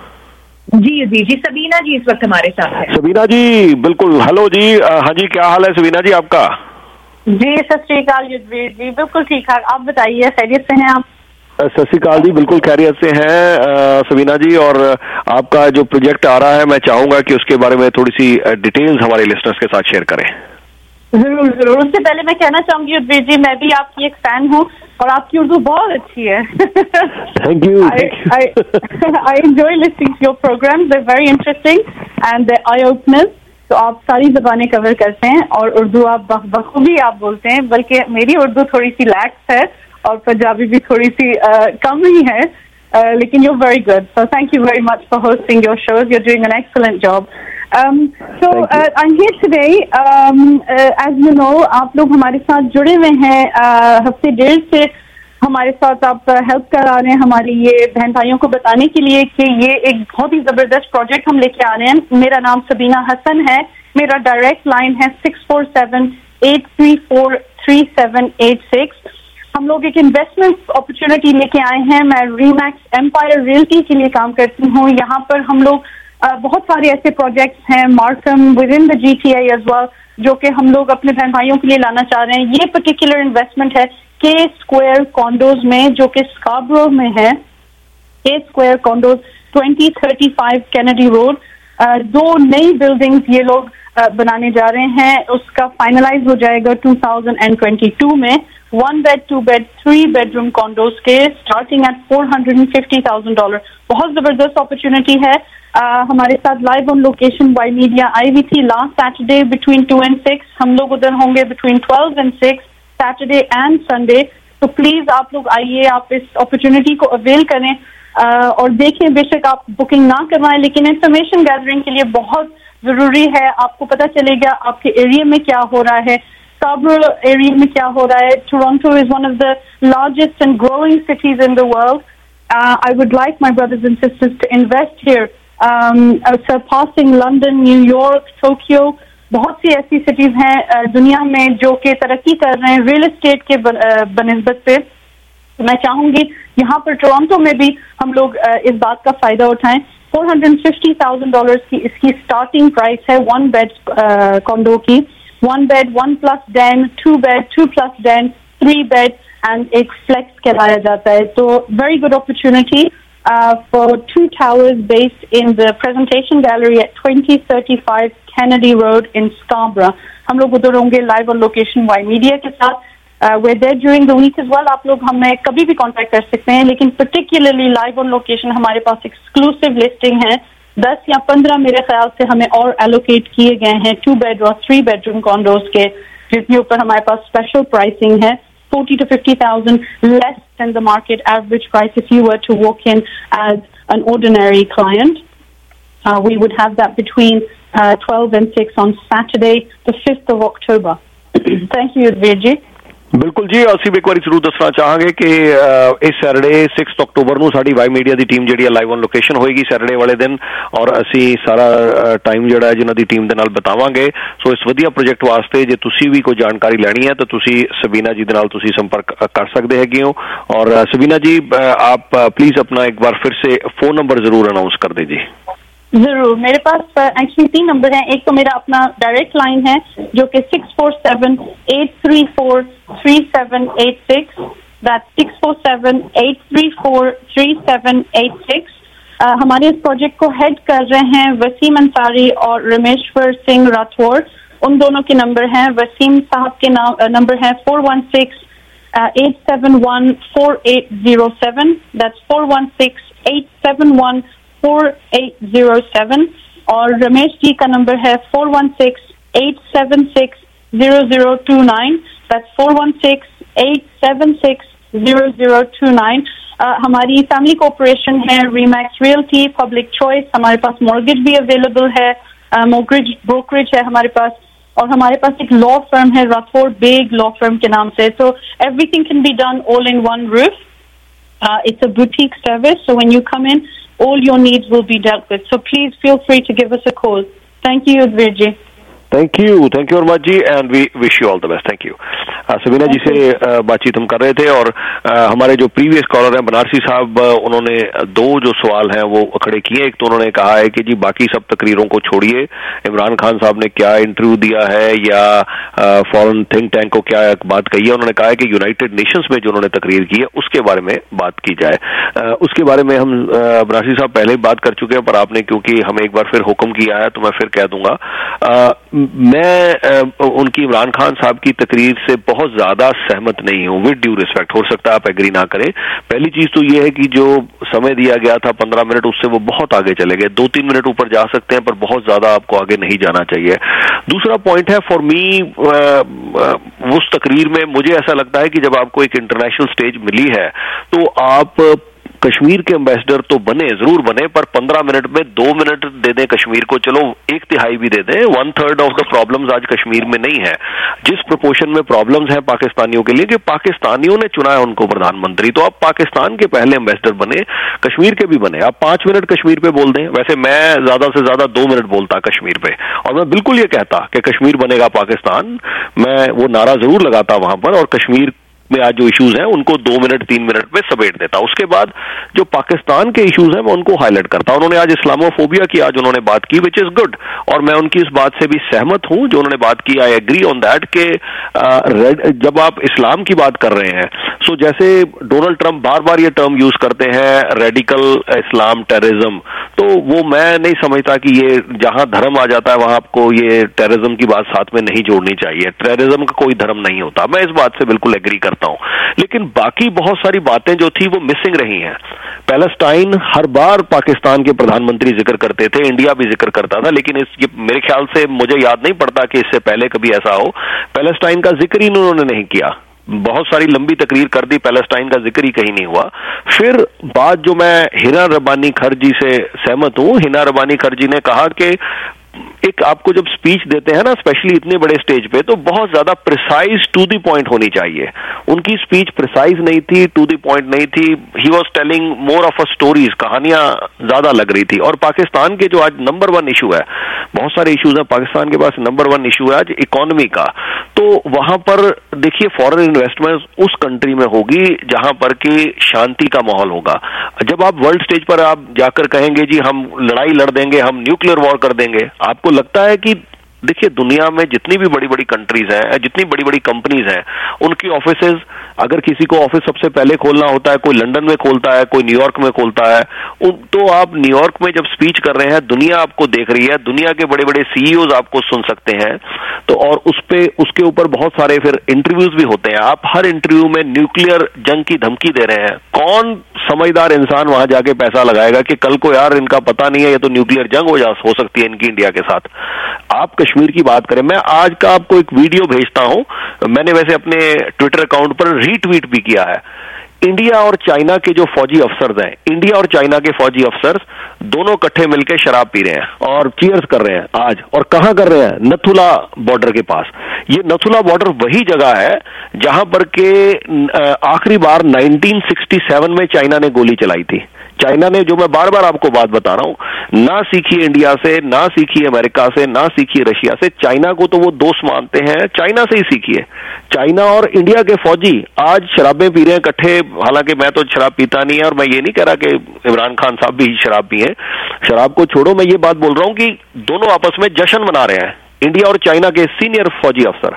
जी, सबीना जी इस वक्त हमारे साथ है। सबीना जी, बिल्कुल। हेलो जी। हाँ जी, क्या हाल है सबीना जी आपका? जी सत श्री अकाल युद्धवीर जी, बिल्कुल ठीक ठाक। आप बताइए, खैरियत से हैं आप? सत श्री अकाल जी, बिल्कुल खैरियत से हैं सबीना जी। और आपका जो प्रोजेक्ट आ रहा है, मैं चाहूंगा कि उसके बारे में थोड़ी सी डिटेल्स हमारे लिसनर्स के साथ शेयर करें। जरूर जरूर। उससे पहले मैं कहना चाहूंगी युद्धवीर जी, मैं भी आपकी एक फैन हूँ और आपकी उर्दू बहुत अच्छी है। Thank you. I enjoy listening to your programs. They're very interesting and they're eye-openers. तो आप सारी ज़बानें कवर करते हैं और उर्दू आप बखूबी आप बोलते हैं, बल्कि मेरी उर्दू थोड़ी सी लैक्स है और पंजाबी भी थोड़ी सी कम ही है, लेकिन you're very good. So thank you very much for hosting your shows. You're doing an excellent job. I'm here today. As you know, आप लोग हमारे साथ जुड़े हुए हैं हफ्ते डेढ़ से हमारे साथ आप हेल्प करा रहे हैं हमारी ये बहन भाइयों को बताने के लिए कि ये एक बहुत ही ज़बरदस्त प्रोजेक्ट हम लेके आ रहे हैं। मेरा नाम सबीना हसन है, मेरा डायरेक्ट लाइन है 647-834-3786। हम लोग एक इन्वेस्टमेंट अपॉर्चुनिटी लेके आए हैं। मैं रीमैक्स एम्पायर रियल्टी के लिए काम करती हूँ। यहाँ पर हम लोग बहुत सारे ऐसे प्रोजेक्ट्स हैं Markham within the GTA as well, जो कि हम लोग अपने बहन भाइयों के लिए लाना चाह रहे हैं। ये पर्टिकुलर इन्वेस्टमेंट है के स्क्वायर कॉन्डोज में, जो कि स्कार्बरो में है। के स्क्वायर कॉन्डोज 2035 कैनेडी रोड, 2 नई बिल्डिंग्स ये लोग बनाने जा रहे हैं। उसका फाइनलाइज हो जाएगा 2022 में। 1 बेड 2 बेड 3 बेडरूम कॉन्डोज के स्टार्टिंग एट $450,000। बहुत जबरदस्त अपॉर्चुनिटी है। हमारे साथ live on location Y media आई हुई थी लास्ट सैटरडे बिटवीन 2 and 6। हम लोग उधर होंगे between 12 and 6 Saturday and Sunday. तो प्लीज आप लोग आइए, आप इस अपॉर्चुनिटी को अवेल करें और देखें। बेशक आप बुकिंग ना करवाएं, लेकिन इंफॉर्मेशन गैदरिंग के लिए बहुत जरूरी है। आपको पता चलेगा आपके एरिया में क्या हो रहा है, स्कार्बरो एरिया में क्या हो रहा है। Toronto is one of the largest and growing cities in the world. I would like my brothers and sisters to invest here, surpassing London, New York, Tokyo. बहुत सी ऐसी सिटीज हैं दुनिया में जो कि तरक्की कर रहे हैं रियल एस्टेट के बनिस्बत पे। तो मैं चाहूंगी यहाँ पर टोरंटो में भी हम लोग इस बात का फायदा उठाएं। $450,000 की इसकी स्टार्टिंग प्राइस है 1 बेड कॉन्डो की। 1 bed 1+ den, 2 bed 2+ den, 3 bed and एक फ्लेक्स कहलाया जाता है। तो very good opportunity for 2 towers based in the presentation gallery at 2035 Kennedy Road in Scarborough. हम लोग उधर होंगे live on location Y media के साथ। we're there during the week as well. आप लोग हमें कभी भी कांटेक्ट कर सकते हैं, लेकिन particularly लाइव ऑन लोकेशन हमारे पास एक्सक्लूसिव लिस्टिंग है। 10 या 15 मेरे ख्याल से हमें और एलोकेट किए गए हैं 2 बेड और 3 बेडरूम कॉन्डोज के, जिसके ऊपर हमारे पास स्पेशल प्राइसिंग है। 40 to 50,000 less than the market average price if you were to walk in as an ordinary client. We would have that between 12 and 6 on Saturday, the 5th of October. Thank you, Virji. ਬਿਲਕੁਲ ਜੀ, ਅਸੀਂ ਇੱਕ ਵਾਰੀ ਜ਼ਰੂਰ ਦੱਸਣਾ ਚਾਹਾਂਗੇ ਕਿ ਇਸ ਸੈਟਰਡੇ 6 ਅਕਤੂਬਰ ਨੂੰ ਸਾਡੀ ਵਾਈ ਮੀਡੀਆ ਦੀ ਟੀਮ ਜਿਹੜੀ ਹੈ ਲਾਈਵ ਔਨ ਲੋਕੇਸ਼ਨ ਹੋਏਗੀ ਸੈਟਰਡੇ ਵਾਲੇ ਦਿਨ, ਔਰ ਅਸੀਂ ਸਾਰਾ ਟਾਈਮ ਜਿਹੜਾ ਹੈ ਜਿਨ੍ਹਾਂ ਦੀ ਟੀਮ ਦੇ ਨਾਲ ਬਿਤਾਵਾਂਗੇ। ਸੋ ਇਸ ਵਧੀਆ ਪ੍ਰੋਜੈਕਟ ਵਾਸਤੇ ਜੇ ਤੁਸੀਂ ਵੀ ਕੋਈ ਜਾਣਕਾਰੀ ਲੈਣੀ ਹੈ ਤਾਂ ਤੁਸੀਂ सबीना जी ਦੇ ਨਾਲ ਤੁਸੀਂ ਸੰਪਰਕ ਕਰ ਸਕਦੇ ਹੈਗੇ ਹੋ। और सबीना जी, आप प्लीज अपना एक बार फिर से फ़ोन नंबर ज़रूर अनाउंस कर दीजिए। जरूर, मेरे पास एक्चुअली 3 नंबर हैं। एक तो मेरा अपना डायरेक्ट लाइन है जो कि 647-834-3786। दैट्स 647-834-3786। हमारे इस प्रोजेक्ट को हेड कर रहे हैं वसीम अंसारी और रमेश्वर सिंह राठौर। उन दोनों के नंबर हैं। वसीम साहब के नंबर है 416-871-4807। दैट्स 416-871-4807। और रमेश जी का नंबर है 416-876-0029। दैट्स 416-876-0029। हमारी फैमिली कॉर्पोरेशन है रीमैक्स रियल्टी पब्लिक चॉइस। हमारे पास मॉर्गेज भी अवेलेबल है, मॉर्गेज ब्रोकरेज है हमारे पास, और हमारे पास एक लॉ फर्म है राठौर बेग लॉ फर्म के नाम से। तो everything can be done all in one roof. It's a boutique service, so when you come in, all your needs will be dealt with. So please feel free to give us a call. Thank you, Virji. Thank you very much जी, and we wish you all the best. Thank you. Sabina ji से बातचीत हम कर रहे थे, और हमारे जो प्रीवियस कॉलर हैं बनारसी साहब, उन्होंने 2 जो सवाल हैं वो खड़े किए। एक तो उन्होंने कहा है कि जी बाकी सब तकरीरों को छोड़िए, इमरान खान साहब ने क्या इंटरव्यू दिया है या फॉरेन थिंक टैंक को क्या बात कही है। उन्होंने कहा है कि यूनाइटेड नेशंस में जो उन्होंने तकरीर की है उसके बारे में बात की जाए। उसके बारे में हम बनारसी साहब पहले ही बात कर चुके हैं, पर आपने क्योंकि हमें एक बार फिर हुक्म किया है तो मैं फिर कह दूंगा। मैं उनकी इमरान खान साहब की तकरीर से बहुत ज्यादा सहमत नहीं हूं, विद ड्यू रिस्पेक्ट। हो सकता है आप एग्री ना करें। पहली चीज तो ये है कि जो समय दिया गया था 15 मिनट, उससे वो बहुत आगे चले गए। 2-3 मिनट ऊपर जा सकते हैं पर बहुत ज्यादा आपको आगे नहीं जाना चाहिए। दूसरा पॉइंट है, फॉर मी उस तकरीर में मुझे ऐसा लगता है कि जब आपको एक इंटरनेशनल स्टेज मिली है तो आप कश्मीर के एम्बेसडर तो बने, जरूर बने, पर 15 मिनट में 2 मिनट दे दें कश्मीर को, चलो 1/3 भी दे दें। 1/3 ऑफ द प्रॉब्लम्स आज कश्मीर में नहीं है। जिस प्रोपोर्शन में प्रॉब्लम्स हैं पाकिस्तानियों के लिए, कि पाकिस्तानियों ने चुना है उनको प्रधानमंत्री, तो आप पाकिस्तान के पहले एम्बेसडर बने, कश्मीर के भी बने। आप 5 मिनट कश्मीर पे बोल दें। वैसे मैं ज्यादा से ज्यादा 2 मिनट बोलता कश्मीर पे, और मैं बिल्कुल ये कहता कि कश्मीर बनेगा पाकिस्तान, मैं वो नारा जरूर लगाता वहां पर, और कश्मीर में आज जो इश्यूज हैं उनको 2 मिनट 3 मिनट में समेट देता। उसके बाद जो पाकिस्तान के इश्यूज हैं मैं उनको हाईलाइट करता। उन्होंने आज इस्लामोफोबिया की आज उन्होंने बात की, विच इज गुड, और मैं उनकी इस बात से भी सहमत हूं जो उन्होंने बात की। आई एग्री ऑन दैट कि जब आप इस्लाम की बात कर रहे हैं, सो जैसे डोनाल्ड ट्रंप बार बार ये टर्म यूज करते हैं रेडिकल इस्लाम टेररिज्म, तो वो मैं नहीं समझता कि ये जहां धर्म आ जाता है वहां आपको ये टेररिज्म की बात साथ में नहीं जोड़नी चाहिए। टेररिज्म का कोई धर्म नहीं होता, मैं इस बात से बिल्कुल एग्री करता हूं। लेकिन बाकी बहुत सारी बातें जो थी वो मिसिंग रही हैं। पैलेस्टाइन हर बार पाकिस्तान के प्रधानमंत्री जिक्र करते थे, इंडिया भी जिक्र करता था, लेकिन ये मेरे ख्याल से मुझे याद नहीं पड़ता कि इससे पहले कभी ऐसा हो। पैलेस्टाइन का जिक्र ही उन्होंने नहीं किया। बहुत सारी लंबी तकरीर कर दी, पैलेस्टाइन का जिक्र ही कहीं नहीं हुआ। फिर बात जो मैं हिना रब्बानी खरजी से सहमत हूं, हिना रब्बानी खरजी ने कहा कि एक आपको जब स्पीच देते हैं ना, स्पेशली इतने बड़े स्टेज पे, तो बहुत ज्यादा प्रिसाइज टू द पॉइंट होनी चाहिए। उनकी स्पीच प्रिसाइज नहीं थी, टू द पॉइंट नहीं थी। He was telling more of a stories, कहानियां ज्यादा लग रही थी। और पाकिस्तान के जो आज नंबर 1 इशू है, बहुत सारे इश्यूज हैं पाकिस्तान के पास, नंबर 1 इशू है आज इकोनॉमी का। तो वहां पर देखिए फॉरेन इन्वेस्टमेंट उस कंट्री में होगी जहां पर कि शांति का माहौल होगा। जब आप वर्ल्ड स्टेज पर आप जाकर कहेंगे जी हम लड़ाई लड़ देंगे, हम न्यूक्लियर वॉर कर देंगे, आपको लगता है कि देखिए दुनिया में जितनी भी बड़ी बड़ी कंट्रीज हैं, जितनी बड़ी बड़ी कंपनीज हैं, उनकी ऑफिसेज, अगर किसी को ऑफिस सबसे पहले खोलना होता है, कोई लंदन में खोलता है, कोई न्यूयॉर्क में खोलता है, तो आप न्यूयॉर्क में जब स्पीच कर रहे हैं, दुनिया आपको देख रही है, दुनिया के बड़े बड़े सीईओज आपको सुन सकते हैं, तो और उसके ऊपर बहुत सारे फिर इंटरव्यूज भी होते हैं। आप हर इंटरव्यू में न्यूक्लियर जंग की धमकी दे रहे हैं। कौन समझदार इंसान वहां जाके पैसा लगाएगा कि कल को यार इनका पता नहीं है, ये तो न्यूक्लियर जंग हो सकती है इनकी इंडिया के साथ। आप कश्मीर की बात करें, मैं आज का आपको एक वीडियो भेजता हूं, मैंने वैसे अपने ट्विटर अकाउंट पर रीट्वीट भी किया है। इंडिया और चाइना के जो फौजी अफसर हैं, इंडिया और चाइना के फौजी अफसर दोनों इकट्ठे मिलकर शराब पी रहे हैं और चीयर्स कर रहे हैं आज। और कहां कर रहे हैं? नथुला बॉर्डर के पास। ये नथुला बॉर्डर वही जगह है जहां पर के आखिरी बार 1967 में चाइना ने गोली चलाई थी। चाइना ने, जो मैं बार बार आपको बात बता रहा हूं, ना सीखी इंडिया से, ना सीखी अमेरिका से, ना सीखी रशिया से। चाइना को तो वो दोस्त मानते हैं, चाइना से ही सीखिए। चाइना और इंडिया के फौजी आज शराबें पी रहे हैं इकट्ठे। हालांकि मैं तो शराब पीता नहीं है और मैं ये नहीं कह रहा कि इमरान खान साहब भी शराब पिए, शराब को छोड़ो। मैं ये बात बोल रहा हूं कि दोनों आपस में जश्न मना रहे हैं, इंडिया और चाइना के सीनियर फौजी अफसर,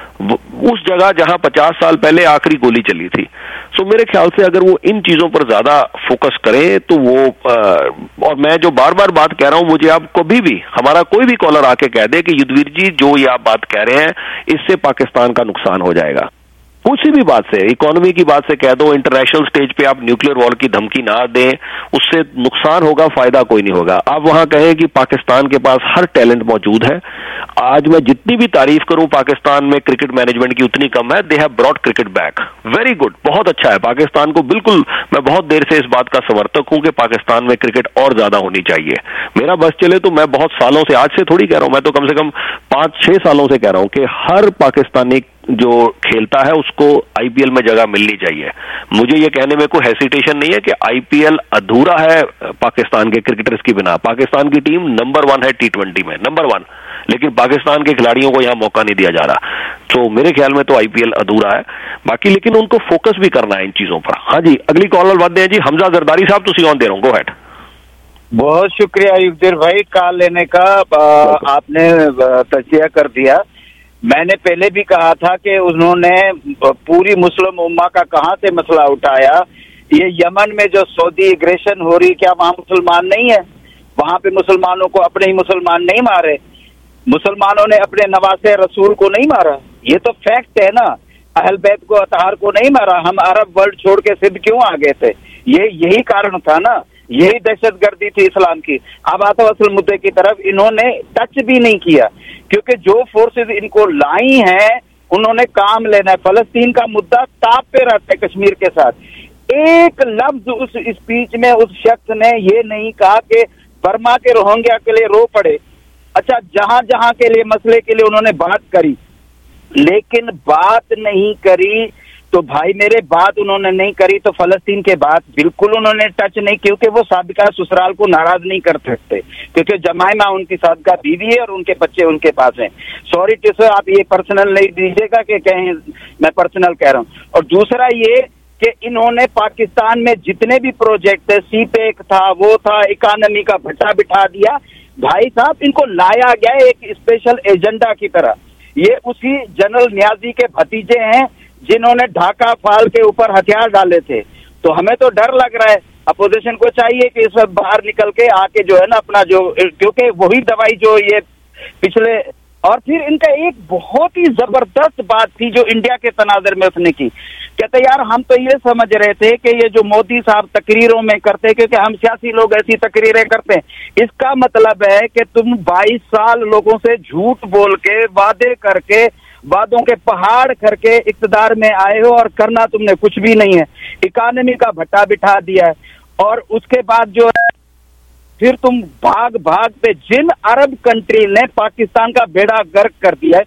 उस जगह जहां 50 साल पहले आखिरी गोली चली थी। सो मेरे ख्याल से अगर वो इन चीजों पर ज्यादा फोकस करें तो वो और मैं जो बार बार बात कह रहा हूं, मुझे आप कभी भी, हमारा कोई भी कॉलर आके कह दे कि युद्धवीर जी जो ये आप बात कह रहे हैं इससे पाकिस्तान का नुकसान हो जाएगा, किसी भी बात से, इकोनॉमी की बात से कह दो, इंटरनेशनल स्टेज पे आप न्यूक्लियर वॉर की धमकी ना दें, उससे नुकसान होगा, फायदा कोई नहीं होगा। आप वहां कहें कि पाकिस्तान के पास हर टैलेंट मौजूद है। आज मैं जितनी भी तारीफ करूं पाकिस्तान में क्रिकेट मैनेजमेंट की उतनी कम है। They have brought cricket back, very good, बहुत अच्छा है पाकिस्तान को। बिल्कुल, मैं बहुत देर से इस बात का समर्थक हूं कि पाकिस्तान में क्रिकेट और ज्यादा होनी चाहिए। मेरा बस चले तो मैं बहुत सालों से, आज से थोड़ी कह रहा हूं, मैं तो कम से कम 5-6 सालों से कह रहा हूं कि हर पाकिस्तानी जो खेलता है उसको आईपीएल में जगह मिलनी चाहिए। मुझे ये कहने में कोई हेसिटेशन नहीं है कि आईपीएल अधूरा है पाकिस्तान के क्रिकेटर्स की बिना। पाकिस्तान की टीम नंबर 1 है T20 में, नंबर 1, लेकिन पाकिस्तान के खिलाड़ियों को यहां मौका नहीं दिया जा रहा। तो मेरे ख्याल में तो आईपीएल अधूरा है बाकी, लेकिन उनको फोकस भी करना है इन चीजों पर। हाँ जी, अगली कॉल बात जी, हमजा जरदारी साहब, तुसी ऑन दे रहा हूं, गो हेड। बहुत शुक्रिया युगदेर भाई, कॉल लेने का आपने तजिया कर दिया। मैंने पहले भी कहा था कि उन्होंने पूरी मुस्लिम उम्मा का कहां से मसला उठाया। ये यमन में जो सऊदी एग्रेशन हो रही, क्या वहां मुसलमान नहीं है? वहां पे मुसलमानों को अपने ही मुसलमान नहीं मारे? मुसलमानों ने अपने नवासे रसूल को नहीं मारा, ये तो फैक्ट है ना। अहल बैत को, अतहार को नहीं मारा, हम अरब वर्ल्ड छोड़ के सिंध क्यों आ गए थे? यही कारण था ना, यही दहशतगर्दी थी इस्लाम की। अब आता हूं असल मुद्दे की तरफ, इन्होंने टच भी नहीं किया, क्योंकि जो फोर्सेस इनको लाई हैं उन्होंने काम लेना है। फलस्तीन का मुद्दा ताप पे रहता है कश्मीर के साथ। एक लफ्ज उस स्पीच में उस शख्स ने ये नहीं कहा कि बर्मा के रोहिंग्या के लिए रो पड़े। अच्छा, जहां जहां के लिए मसले के लिए उन्होंने बात करी, लेकिन बात नहीं करी तो भाई मेरे, बात उन्होंने नहीं करी तो फलस्तीन के बात बिल्कुल उन्होंने टच नहीं, क्योंकि वो साबिका ससुराल को नाराज नहीं कर सकते, क्योंकि जमाइमा उनकी साबिका बीवी है और उनके बच्चे उनके पास हैं। सॉरी टू सर, आप ये पर्सनल नहीं दीजिएगा कि कहीं मैं पर्सनल कह रहा हूँ। और दूसरा ये कि इन्होंने पाकिस्तान में जितने भी प्रोजेक्ट है, सीपेक था, वो था, इकोनॉमी का भट्टा बिठा दिया। भाई साहब, इनको लाया गया है एक स्पेशल एजेंडा की तरह। ये उसी जनरल न्याजी के भतीजे हैं जिन्होंने ढाका फाल के ऊपर हथियार डाले थे। तो हमें तो डर लग रहा है, अपोजिशन को चाहिए कि इस वक्त बाहर निकल के आके जो है ना अपना जो, क्योंकि वही दवाई जो ये पिछले, और फिर इनका एक बहुत ही जबरदस्त बात थी जो इंडिया के तनाजर में उसने की। कहते यार हम तो ये समझ रहे थे कि ये जो मोदी साहब तकरीरों में करते, क्योंकि हम सियासी लोग ऐसी तकरीरें करते हैं, इसका मतलब है कि तुम 22 साल लोगों से झूठ बोल के, वादे करके, वादों के पहाड़ करके इक्तदार में आए हो और करना तुमने कुछ भी नहीं है। इकोनॉमी का भट्टा बिठा दिया है और उसके बाद जो है फिर तुम भाग भाग पे, जिन अरब कंट्री ने पाकिस्तान का बेड़ा गर्क कर दिया है।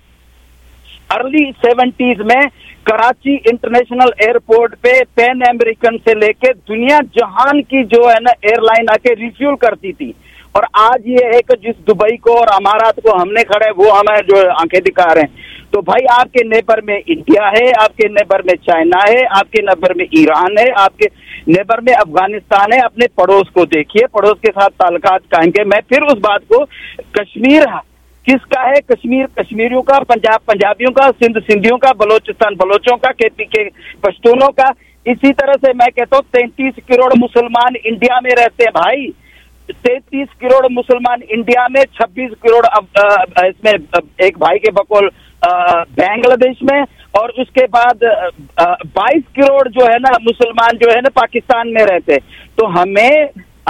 अर्ली 70s में कराची इंटरनेशनल एयरपोर्ट पे पैन अमेरिकन से लेके दुनिया जहान की जो है ना एयरलाइन आके रिफ्यूल करती थी, और आज ये है कि जिस दुबई को और अमारात को हमने खड़े वो हमें जो आंखें दिखा रहे हैं। तो भाई आपके नेबर में इंडिया है, आपके नेबर में चाइना है, आपके नेबर में ईरान है, आपके नेबर में अफगानिस्तान है। अपने पड़ोस को देखिए, पड़ोस के साथ ताल्लुकात कायम। मैं फिर उस बात को, कश्मीर किसका है? कश्मीर कश्मीरियों का, पंजाब पंजाबियों का, सिंध सिंधियों का, बलोचिस्तान बलोचों का, केपी के पश्तूनों का। इसी तरह से मैं कहता हूँ 33 करोड़ मुसलमान इंडिया में रहते हैं भाई। 33 करोड़ मुसलमान इंडिया में, 26 करोड़ इसमें एक भाई के बकौल बांग्लादेश में, और उसके बाद 22 करोड़ जो है ना मुसलमान जो है ना पाकिस्तान में रहते। तो हमें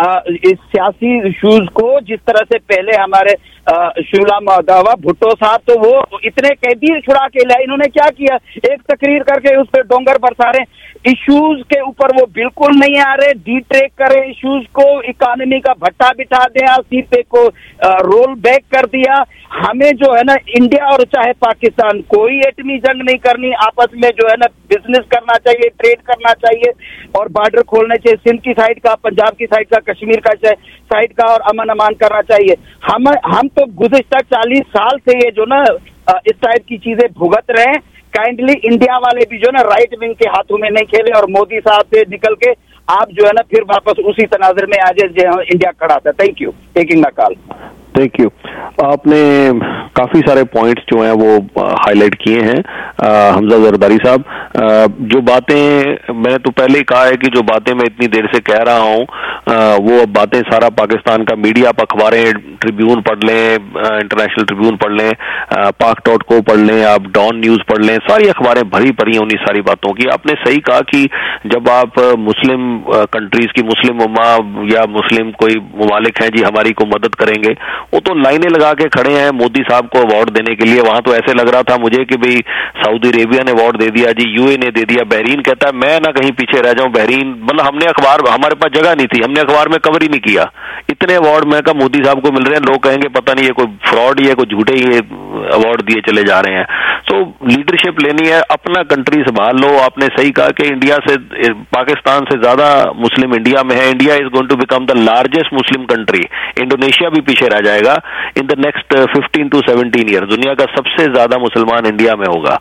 इस सियासी इश्यूज को, जिस तरह से पहले हमारे शुला मदावा भुट्टो साहब, तो वो इतने कैदी छुड़ा के लाए, इन्होंने क्या किया? एक तकरीर करके उस पर डोंगर बरसा रहे। इश्यूज के ऊपर वो बिल्कुल नहीं आ रहे, डिट्रैक करें इश्यूज को, इकोनॉमी का भट्टा बिठा दिया, सीपे को रोल बैक कर दिया। हमें जो है ना इंडिया और चाहे पाकिस्तान, कोई एटमी जंग नहीं करनी, आपस में जो है ना बिजनेस करना चाहिए, ट्रेड करना चाहिए और बॉर्डर खोलने चाहिए, सिंध की साइड का, पंजाब की साइड का, कश्मीर का साइड का, और अमन अमान करना चाहिए। हम तो गुज़िश्ता 40 साल से ये जो ना इस टाइप की चीजें भुगत रहे हैं। काइंडली इंडिया वाले भी जो ना राइट विंग के हाथों में नहीं खेले, और मोदी साहब से निकल के आप जो है ना फिर वापस उसी तनाजर में आ जाए जो इंडिया खड़ा था। Thank you taking the call. Thank you. आपने काफी सारे पॉइंट्स जो हैं वो हाईलाइट किए हैं हमजा जरदारी साहब। जो बातें मैंने तो पहले ही कहा है कि जो बातें मैं इतनी देर से कह रहा हूं वो अब बातें सारा पाकिस्तान का मीडिया, आप अखबारें ट्रिब्यून पढ़ लें, इंटरनेशनल ट्रिब्यून पढ़ लें, पाक.co पढ़ लें, आप डॉन न्यूज पढ़ लें, सारी अखबारें भरी पड़ी हैं उन्हीं सारी बातों की। आपने सही कहा कि जब आप मुस्लिम कंट्रीज की, मुस्लिम उम्मा या मुस्लिम कोई ममालिक हैं जी हमारी को मदद करेंगे, वो तो लाइनें लगा के खड़े हैं मोदी साहब को अवार्ड देने के लिए। वहां तो ऐसे लग रहा था मुझे कि भाई सऊदी अरेबिया ने अवार्ड दे दिया जी, यूए ने दे दिया, बहरीन कहता है मैं ना कहीं पीछे रह जाऊं। बहरीन मतलब हमने अखबार, हमारे पास जगह नहीं थी, हमने अखबार में कवर ही नहीं किया। इतने अवार्ड मैं का मोदी साहब को मिल रहे हैं, लोग कहेंगे पता नहीं ये कोई फ्रॉड ही है, कोई झूठे ही अवार्ड दिए चले जा रहे हैं। तो लीडरशिप लेनी है, अपना कंट्री संभाल लो। आपने सही कहा कि इंडिया से, पाकिस्तान से ज्यादा मुस्लिम इंडिया में है। India is going to become the largest Muslim country. Indonesia भी पीछे रह जाएगा in the next 15 to 17 year. दुनिया का सबसे ज्यादा मुसलमान इंडिया में होगा।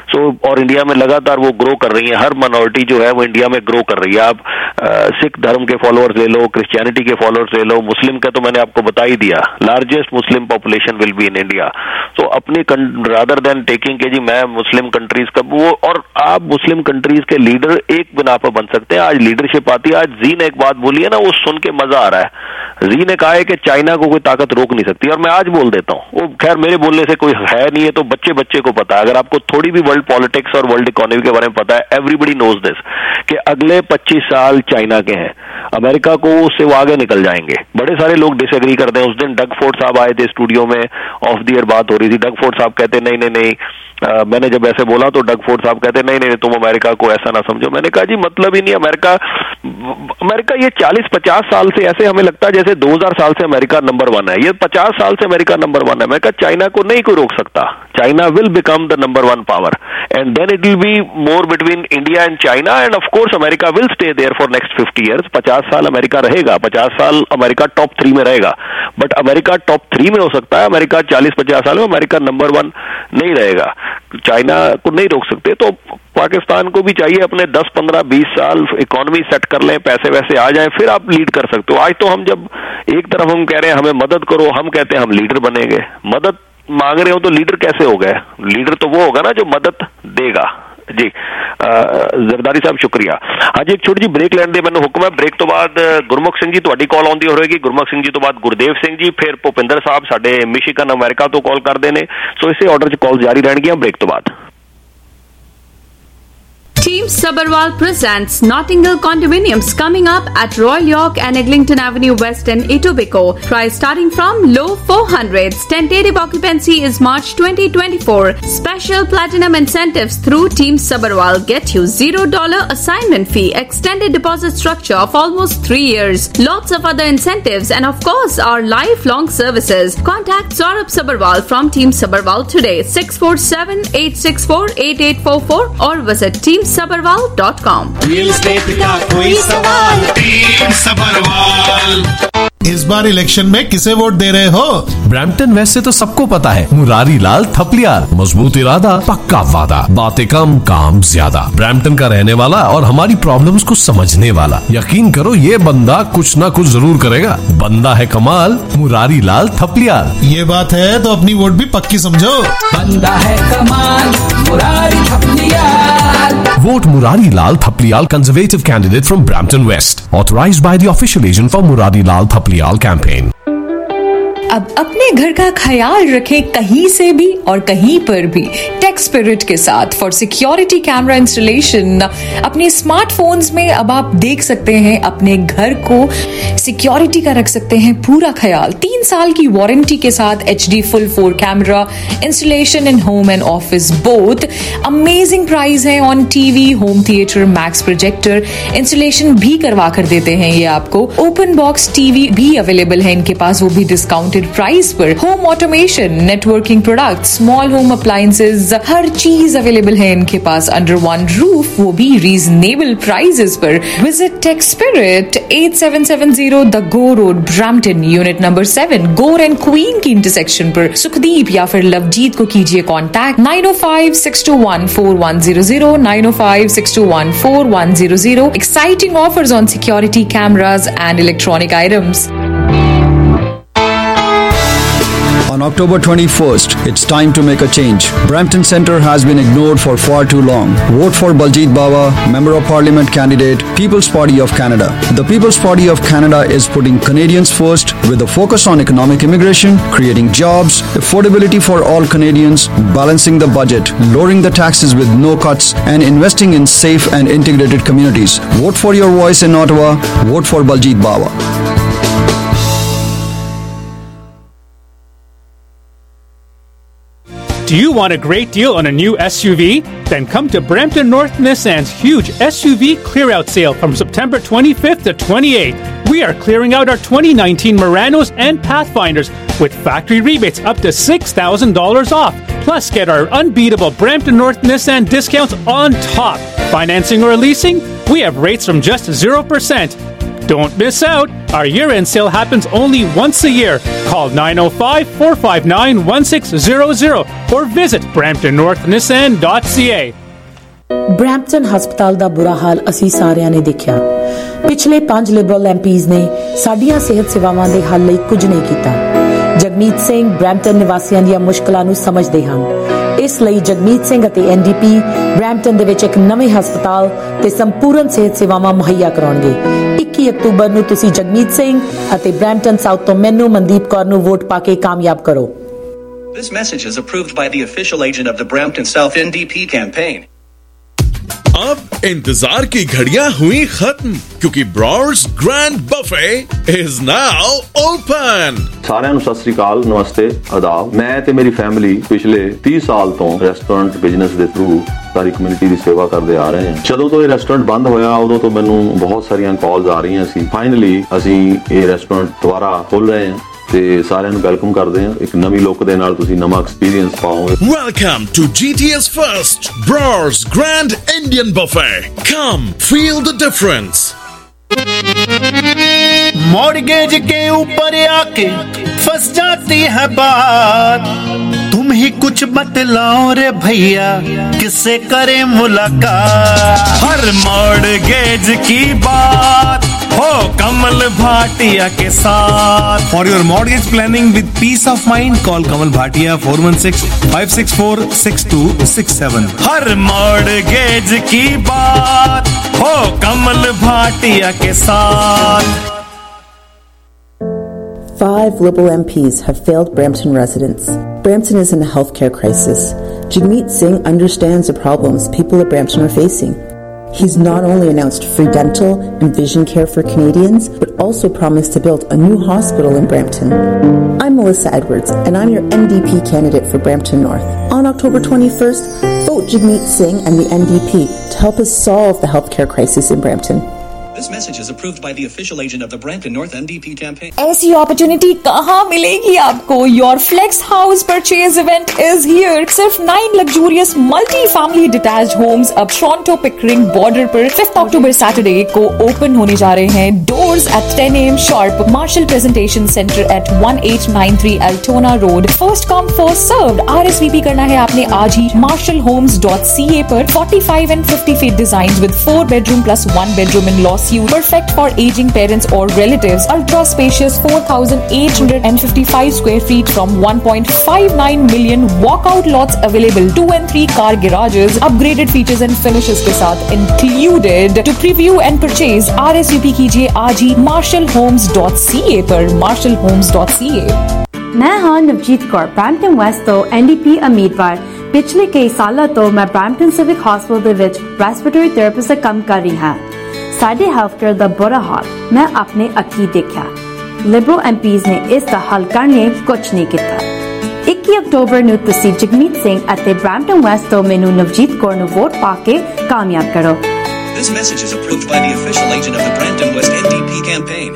और इंडिया में लगातार वो ग्रो कर रही है, हर माइनॉरिटी जो है वो इंडिया में ग्रो कर रही है। आप सिख धर्म के फॉलोअर्स ले लो, क्रिश्चियनिटी के फॉलोअर्स ले लो, मुस्लिम का तो मैंने आपको बता ही दिया, largest Muslim population will be in India. तो अपनी रादर देन टेकिंग के जी मैं मुस्लिम कंट्रीज का वो, और आप मुस्लिम कंट्रीज के लीडर एक बिना पर बन सकते हैं। आज लीडरशिप आती है। आज जी ने एक बात बोली है ना, वो सुन के मजा आ रहा है। जी ने कहा है कि चाइना को कोई ताकत रोक नहीं सकती, और मैं आज बोल देता हूँ, वो खैर मेरे बोलने से कोई है नहीं है, तो बच्चे बच्चे को पता है। अगर आपको थोड़ी भी वर्ल्ड पॉलिटिक्स और वर्ल्ड इकोनॉमी के बारे में पता है, एवरीबडी नोज दिस, कि अगले 25 साल चाइना के हैं, अमेरिका को उससे वो आगे निकल जाएंगे। बड़े सारे लोग डिसएग्री करते हैं। उस दिन डग फोर्ड साहब आए थे स्टूडियो में, ऑफ द एयर बात हो रही थी, डग फोर्ड साहब कहते नहीं नहीं नहीं, मैंने जब ऐसे बोला तो डग फोर्ड साहब कहते नहीं नहीं तुम अमेरिका को ऐसा ना समझो। मैंने कहा जी मतलब ही नहीं, अमेरिका ये 40-50 साल से ऐसे हमें लगता है जैसे 2000 साल से अमेरिका नंबर 1 है, ये 50 साल से अमेरिका नंबर 1 है। मैं कहा चाइना को नहीं कोई रोक सकता, China will become the number 1 power and then it will be more between India and China and of course America will stay there for next 50 years। 50 साल अमेरिका रहेगा, 50 साल अमेरिका टॉप 3 में रहेगा, बट अमेरिका टॉप 3 में हो सकता है, America 40-50 साल में अमेरिका नंबर 1 नहीं रहेगा। चाइना को नहीं रोक सकते, तो पाकिस्तान को भी चाहिए अपने 10-15-20 साल इकोनॉमी सेट कर लें, पैसे वैसे आ जाएं, फिर आप लीड कर सकते हो। आज तो हम जब एक तरफ हम कह रहे हैं हमें मदद करो, हम कहते हैं हम लीडर बनेंगे, मदद मांग रहे हो तो लीडर कैसे हो गए? लीडर तो वो होगा ना जो मदद देगा। जी जरदारी साहब शुक्रिया। हाँ जी, एक छोटी जी ब्रेक लेने दे, मैंने हुक्म है। ब्रेक तो बाद गुरमुख सिंह जी ਤੁਹਾਡੀ कॉल आउंदी हो रहेगी, गुरमुख सिंह जी तो बाद गुरदेव सिंह जी, फिर भुपिंदर साहब साडे मिशिगन अमेरिका तो कॉल करते हैं, सो इसे ऑर्डर च कॉल जारी रहणगियां ब्रेक तो बाद। Team Sabharwal presents Notting Hill Condominiums coming up at Royal York and Eglinton Avenue West in Etobicoke. Price starting from low 400s. Tentative occupancy is March 2024. Special platinum incentives through Team Sabharwal get you $0 assignment fee, extended deposit structure of almost 3 years. Lots of other incentives and of course our lifelong services. Contact Saurabh Sabharwal from Team Sabharwal today, 647-864-8844 or visit teamsabharwal.com. Real estate का कोई सवाल, team Sabharwal. इस बार election में किसे vote दे रहे हो? Brampton waste से तो सबको पता है, मुरारी लाल थपलियाल। मजबूत इरादा, पक्का वादा, बातें कम काम ज्यादा। ब्रैम्पटन का रहने वाला और हमारी प्रॉब्लम्स को समझने वाला। यकीन करो ये बंदा कुछ ना कुछ जरूर करेगा। बंदा है कमाल, मुरारी लाल थपलियाल। ये बात है तो अपनी वोट भी पक्की समझो। बंदा है कमाल, Murari Thapliyal. Vote Murari Lal Thapliyal, Conservative candidate from Brampton West. Authorized by the official agent for Murari Lal Thapliyal campaign. अब अपने घर का ख्याल रखें कहीं से भी और कहीं पर भी टेक स्पिरिट के साथ। फॉर सिक्योरिटी कैमरा इंस्टॉलेशन अपने स्मार्टफोन्स में अब आप देख सकते हैं, अपने घर को सिक्योरिटी का रख सकते हैं पूरा ख्याल। 3 साल की वारंटी के साथ HD full 4 camera installation in home and office both. Amazing price है on TV, home theatre, max projector installation भी करवा कर देते हैं ये आपको। ओपन बॉक्स टीवी भी अवेलेबल है इनके पास, वो भी डिस्काउंटेड प्राइस पर। Home automation, networking product, small home appliances, हर चीज अवेलेबल है इनके पास अंडर वन रूफ, वो भी रीजनेबल प्राइसेस पर। Visit Tech Spirit 8770 the go road, Brampton, unit number 7, Gore and queen की इंटरसेक्शन पर। सुखदीप या फिर लवजीत को कीजिए contact 905-621-4100, 905-621-4100। Exciting offers on security cameras and electronic items. On October 21st, it's time to make a change. Brampton Centre has been ignored for far too long. Vote for Baljeet Bawa, Member of Parliament candidate, People's Party of Canada. The People's Party of Canada is putting Canadians first with a focus on economic immigration, creating jobs, affordability for all Canadians, balancing the budget, lowering the taxes with no cuts, and investing in safe and integrated communities. Vote for your voice in Ottawa. Vote for Baljeet Bawa. Do you want a great deal on a new SUV? Then come to Brampton North Nissan's huge SUV clear-out sale from September 25th to 28th. We are clearing out our 2019 Muranos and Pathfinders with factory rebates up to $6,000 off. Plus, get our unbeatable Brampton North Nissan discounts on top. Financing or leasing? We have rates from just 0%. Don't miss out. Our year-end sale happens only once a year. Call 905-459-1600 or visit bramptonnorthnissan.ca. Brampton ਹਸਪਤਾਲ ਦਾ ਬੁਰਾ ਹਾਲ ਅਸੀਂ ਸਾਰਿਆਂ ਨੇ ਦੇਖਿਆ। ਪਿਛਲੇ 5 Liberal MPs ਨੇ ਸਾਡੀਆਂ ਸਿਹਤ ਸੇਵਾਵਾਂ ਦੇ ਹੱਲ ਲਈ ਕੁਝ ਨਹੀਂ ਕੀਤਾ। ਜਗਮੀਤ ਸਿੰਘ ਬ੍ਰੈਂਪਟਨ ਨਿਵਾਸੀਆਂ ਦੀਆਂ ਮੁਸ਼ਕਲਾਂ ਨੂੰ ਸਮਝਦੇ ਹਨ। ਇਸ ਲਈ ਜਗਮੀਤ ਸਿੰਘ ਅਤੇ NDP ਬ੍ਰੈਂਪਟਨ ਦੇ ਵਿੱਚ ਇੱਕ ਨਵੇਂ ਹਸਪਤਾਲ ਤੇ ਸੰਪੂਰਨ ਸਿਹਤ ਸੇਵਾਵਾਂ ਮੁਹੱਈਆ ਕਰਾਉਣਗੇ। 21 ਅਕਤੂਬਰ ਨੂੰ ਤੁਸੀਂ ਜਗਮੀਤ ਸਿੰਘ ਅਤੇ ਬ੍ਰੈਂਪਟਨ ਸਾਊਥ ਤੋਂ ਮੈਨੂੰ ਮਨਦੀਪ ਕੌਰ ਨੂੰ ਵੋਟ ਪਾ ਕੇ ਕਾਮਯਾਬ ਕਰੋ। This message is approved by the official agent of the Brampton South NDP campaign. अब इंतजार की घड़ियां हुई खत्म क्योंकि ब्रॉर्स grand buffet is now open. ਸਾਰਿਆਂ ਨੂੰ ਸਤਿ ਸ੍ਰੀ ਅਕਾਲ, ਨਮਸਤੇ, ਆਦਾਬ। ਮੈਂ ਤੇ ਮੇਰੀ ਫੈਮਿਲੀ ਪਿਛਲੇ 30 ਸਾਲ ਤੋਂ ਰੈਸਟੋਰੈਂਟ ਬਿਜ਼ਨਸ ਦੇ ਥਰੂ ਸਾਰੀ ਕਮਿਊਨਿਟੀ ਦੀ ਸੇਵਾ ਕਰਦੇ ਆ ਰਹੇ ਹਾਂ। ਜਦੋਂ ਤੋਂ ਇਹ ਰੈਸਟੋਰੈਂਟ ਬੰਦ ਹੋਇਆ ਉਦੋਂ ਤੋਂ ਮੈਨੂੰ ਬਹੁਤ ਸਾਰੀਆਂ ਕਾਲਸ ਆ ਰਹੀਆਂ ਸੀ। ਫਾਈਨਲੀ ਅਸੀਂ ਇਹ ਰੈਸਟੋਰੈਂਟ ਦੁਬਾਰਾ ਖੋਲ ਰਹੇ ਹਾਂ ਤੇ ਸਾਰਿਆਂ ਨੂੰ ਵੈਲਕਮ ਕਰਦੇ ਹਾਂ। ਇੱਕ ਨਵੀਂ ਲੁੱਕ ਦੇ ਨਾਲ ਤੁਸੀਂ ਨਵਾਂ ਐਕਸਪੀਰੀਅੰਸ ਪਾਓਗੇ। Welcome to GTA's first Brors Grand Indian Buffet. Come feel the difference. Mortgage के ऊपर आके फंस जाती है बात, तुम ही कुछ बतलाओ रे भैया किससे करें मुलाकात। हर मॉर्गेज की बात हो कमल भाटिया के साथ। For your mortgage planning with peace of mind, call Kamal Bhatia 416-564-6267. हर मॉर्गेज की बात हो कमल भाटिया के साथ। 5 Liberal MPs have failed Brampton residents. Brampton is in a healthcare crisis. Jagmeet Singh understands the problems people of Brampton are facing. He's not only announced free dental and vision care for Canadians, but also promised to build a new hospital in Brampton. I'm Melissa Edwards, and I'm your NDP candidate for Brampton North. On October 21st, vote Jagmeet Singh and the NDP to help us solve the healthcare crisis in Brampton. This message is approved by the official agent of the Brampton North NDP campaign. ऐसी opportunity कहाँ मिलेगी आपको? Your Flex House Purchase event is here. सिर्फ 9 luxurious multi-family detached homes अब Toronto Pickering border पर 5th October Saturday को open होने जा रहे हैं. Doors at 10 AM sharp. Marshall Presentation Center at 1893 Altona Road. First come first served. RSVP करना है आपने आज ही. marshallhomes.ca पर 45 and 50 feet designs with 4 bedroom plus 1 bedroom in law. Perfect for aging parents or relatives. Ultra spacious 4,855 square feet from 1.59 million. Walkout lots available. 2 and 3 car garages. Upgraded features and finishes के साथ included. To preview and purchase, RSVP कीजिए आज ही marshallhomes.ca पर. marshallhomes.ca। मैं हाँ Navjeet Kaur, Brampton West तो NDP उम्मीदवार। पिछले कई सालों तो मैं ब्रैम्पटन सिविक हॉस्पिटल ਦੇ ਵਿੱਚ ਰੈਸਪੀਰੇਟਰੀ ਥੈਰੇਪਿਸਟ ਦਾ ਕੰਮ ਕਰ ਰਹੀ ਹਾਂ। ਸਾਡੇ ਹੈਲਥਕੇਅਰ ਦਾ ਬੁਰਾ ਹਾਲ ਮੈਂ ਆਪਣੇ ਅੱਖੀਂ ਦੇਖਿਆ। ਲਿਬਰਲ MPs ਨੇ ਇਸ ਦਾ ਹੱਲ ਕਰਨ ਲਈ ਕੁਝ ਨਹੀਂ ਕੀਤਾ। 21 ਅਕਤੂਬਰ ਨੂੰ ਤੁਸੀਂ ਜਗਮੀਤ ਸਿੰਘ ਅਤੇ ਬ੍ਰੈਂਪਟਨ ਵੈਸਟ ਤੋਂ ਮੈਨੂੰ ਨਵਜੀਤ ਕੌਰ ਨੂੰ ਵੋਟ ਪਾ ਕੇ ਕਾਮਯਾਬ ਕਰੋ। This message is approved by the official agent of the Brampton West NDP campaign.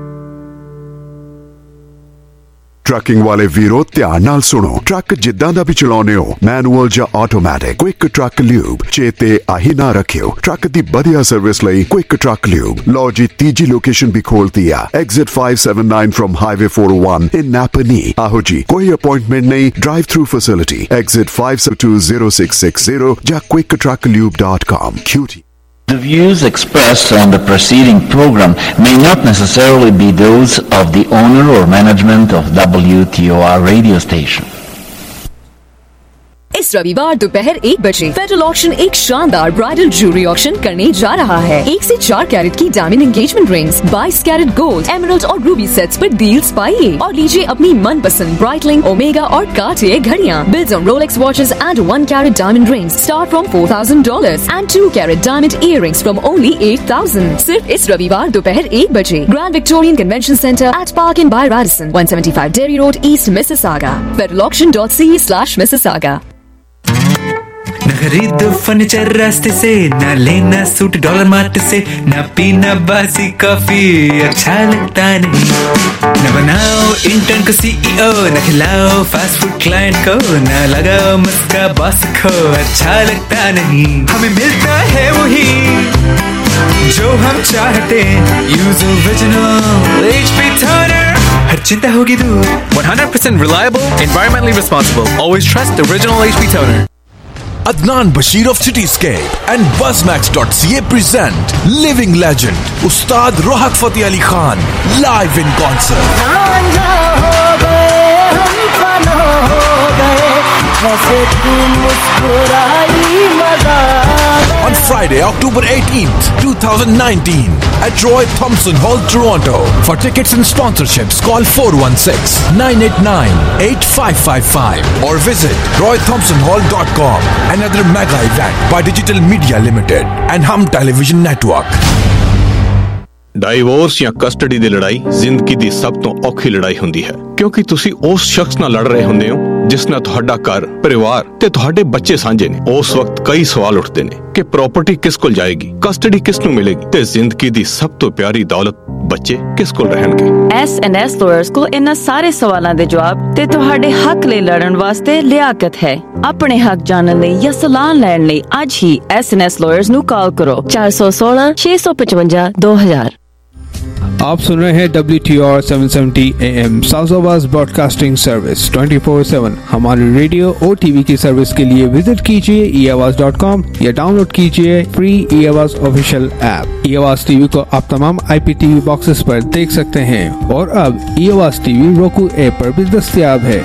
Trucking वाले वीरो ध्यान नाल सुनो। ट्रक जिद्दां दा भी चलाउने हो, मैनुअल ਜਾਂ ਆਟੋਮੈਟਿਕ, क्विक ट्रक ल्यूब चेते आही ना रखियो। ट्रक दी बढ़िया सर्विस लई क्विक ट्रक ल्यूब। लो जी तीजी लोकेशन भी खोलती है, exit 579 from highway 401 in Napanee. आहो जी कोई अपॉइंटमेंट नहीं, ड्राइव थ्रू फैसिलिटी, एग्जिट 5720660 या quicktrucklube.com। QT। The views expressed on the preceding program may not necessarily be those of the owner or management of WTOR radio station. इस रविवार दोपहर 1 बजे federal auction एक शानदार ब्राइडल ज्वेलरी ऑक्शन करने जा रहा है। 1 से 4 कैरेट की diamond engagement rings, 22 carat gold, emerald और रूबी सेट्स पर डील्स पाइए और लीजिए अपनी मनपसंद ब्राइटलिंग, ओमेगा और कार्टियर घड़ियां। Bills on Rolex watches and 1 carat diamond rings start from $4,000 and 2 carat diamond earrings from only 8,000। सिर्फ इस रविवार दोपहर 1 बजे Grand Victorian Convention Centre at Park Inn by Radisson, 175 Dairy Road, East Mississauga. federalauction.ca/Mississauga। न खरीदो furniture रास्ते से, न लेना सूट डॉलर मार्ट से, न पीना बासी कॉफी अच्छा लगता नहीं, न बनाओ इंटर्न को CEO, न खिलाओ फास्ट फूड क्लाइंट को, न लगाओ मस्का बॉस को अच्छा लगता नहीं। हमें मिलता है वही जो हम चाहते, यूज ओरिजिनल HP toner, हर चिंता होगी दूर। 100% reliable, environmentally responsible, always trust original HP toner। Adnan Bashir of Cityscape and Buzzmax.ca present living legend Ustad Rohat Fateh Ali Khan live in concert on Friday, October 18th, 2019 at Roy Thompson Hall, Toronto. For tickets and sponsorships, call 416-989-8555 or visit roythompsonhall.com. Another mega event by Digital Media Limited and Hum Television Network. Divorce ਜਾਂ custody ਦੀ ਲੜਾਈ ਜ਼ਿੰਦਗੀ ਦੀ ਸਭ ਤੋਂ ਔਖੀ ਲੜਾਈ ਹੁੰਦੀ ਹੈ, ਕਿਉਂਕਿ ਤੁਸੀਂ ਉਸ ਸ਼ਖਸ ਨਾਲ ਲੜ ਰਹੇ ਹੁੰਦੇ ਹੋ ਜਿਸ ਨਾਲ ਤੁਹਾਡਾ ਘਰ, ਪਰਿਵਾਰ ਤੇ ਤੁਹਾਡੇ ਬੱਚੇ ਸਾਂਝੇ ਨੇ। ਉਸ ਵਕਤ ਕਈ ਸਵਾਲ ਉੱਠਦੇ ਨੇ ਕਿ ਪ੍ਰਾਪਰਟੀ ਕਿਸ ਕੋਲ ਜਾਏਗੀ, ਕਸਟਡੀ ਕਿਸ ਨੂੰ ਮਿਲੇਗੀ ਤੇ ਜ਼ਿੰਦਗੀ ਦੀ ਸਭ ਤੋਂ ਪਿਆਰੀ ਦੌਲਤ ਬੱਚੇ ਕਿਸ ਕੋਲ ਰਹਿਣਗੇ। S&S ਲਾਇਰਸ ਕੋਲ ਇਹਨਾਂ ਸਾਰੇ ਸਵਾਲਾਂ ਦੇ ਜਵਾਬ ਤੇ ਤੁਹਾਡੇ ਹੱਕ ਲਈ ਲੜਨ ਵਾਸਤੇ ਲਿਆਕਤ ਹੈ। ਆਪਣੇ ਹੱਕ ਜਾਣਨ ਲਈ ਜਾਂ ਸਲਾਹ ਲੈਣ ਲਈ ਅੱਜ ਹੀ S&S ਲਾਇਰਸ ਨੂੰ ਕਾਲ ਕਰੋ 416-655-2000। आप सुन रहे हैं WTR 770 AM south broadcasting service 24/7। हमारे रेडियो और टीवी की सर्विस के लिए विजिट कीजिए eAwaaz.com या डाउनलोड कीजिए free eAwaaz official app. eAwaaz TV को आप तमाम IPTV बॉक्सेस पर देख सकते हैं और अब eAwaaz टीवी roku ऐप पर भी दस्तयाब है।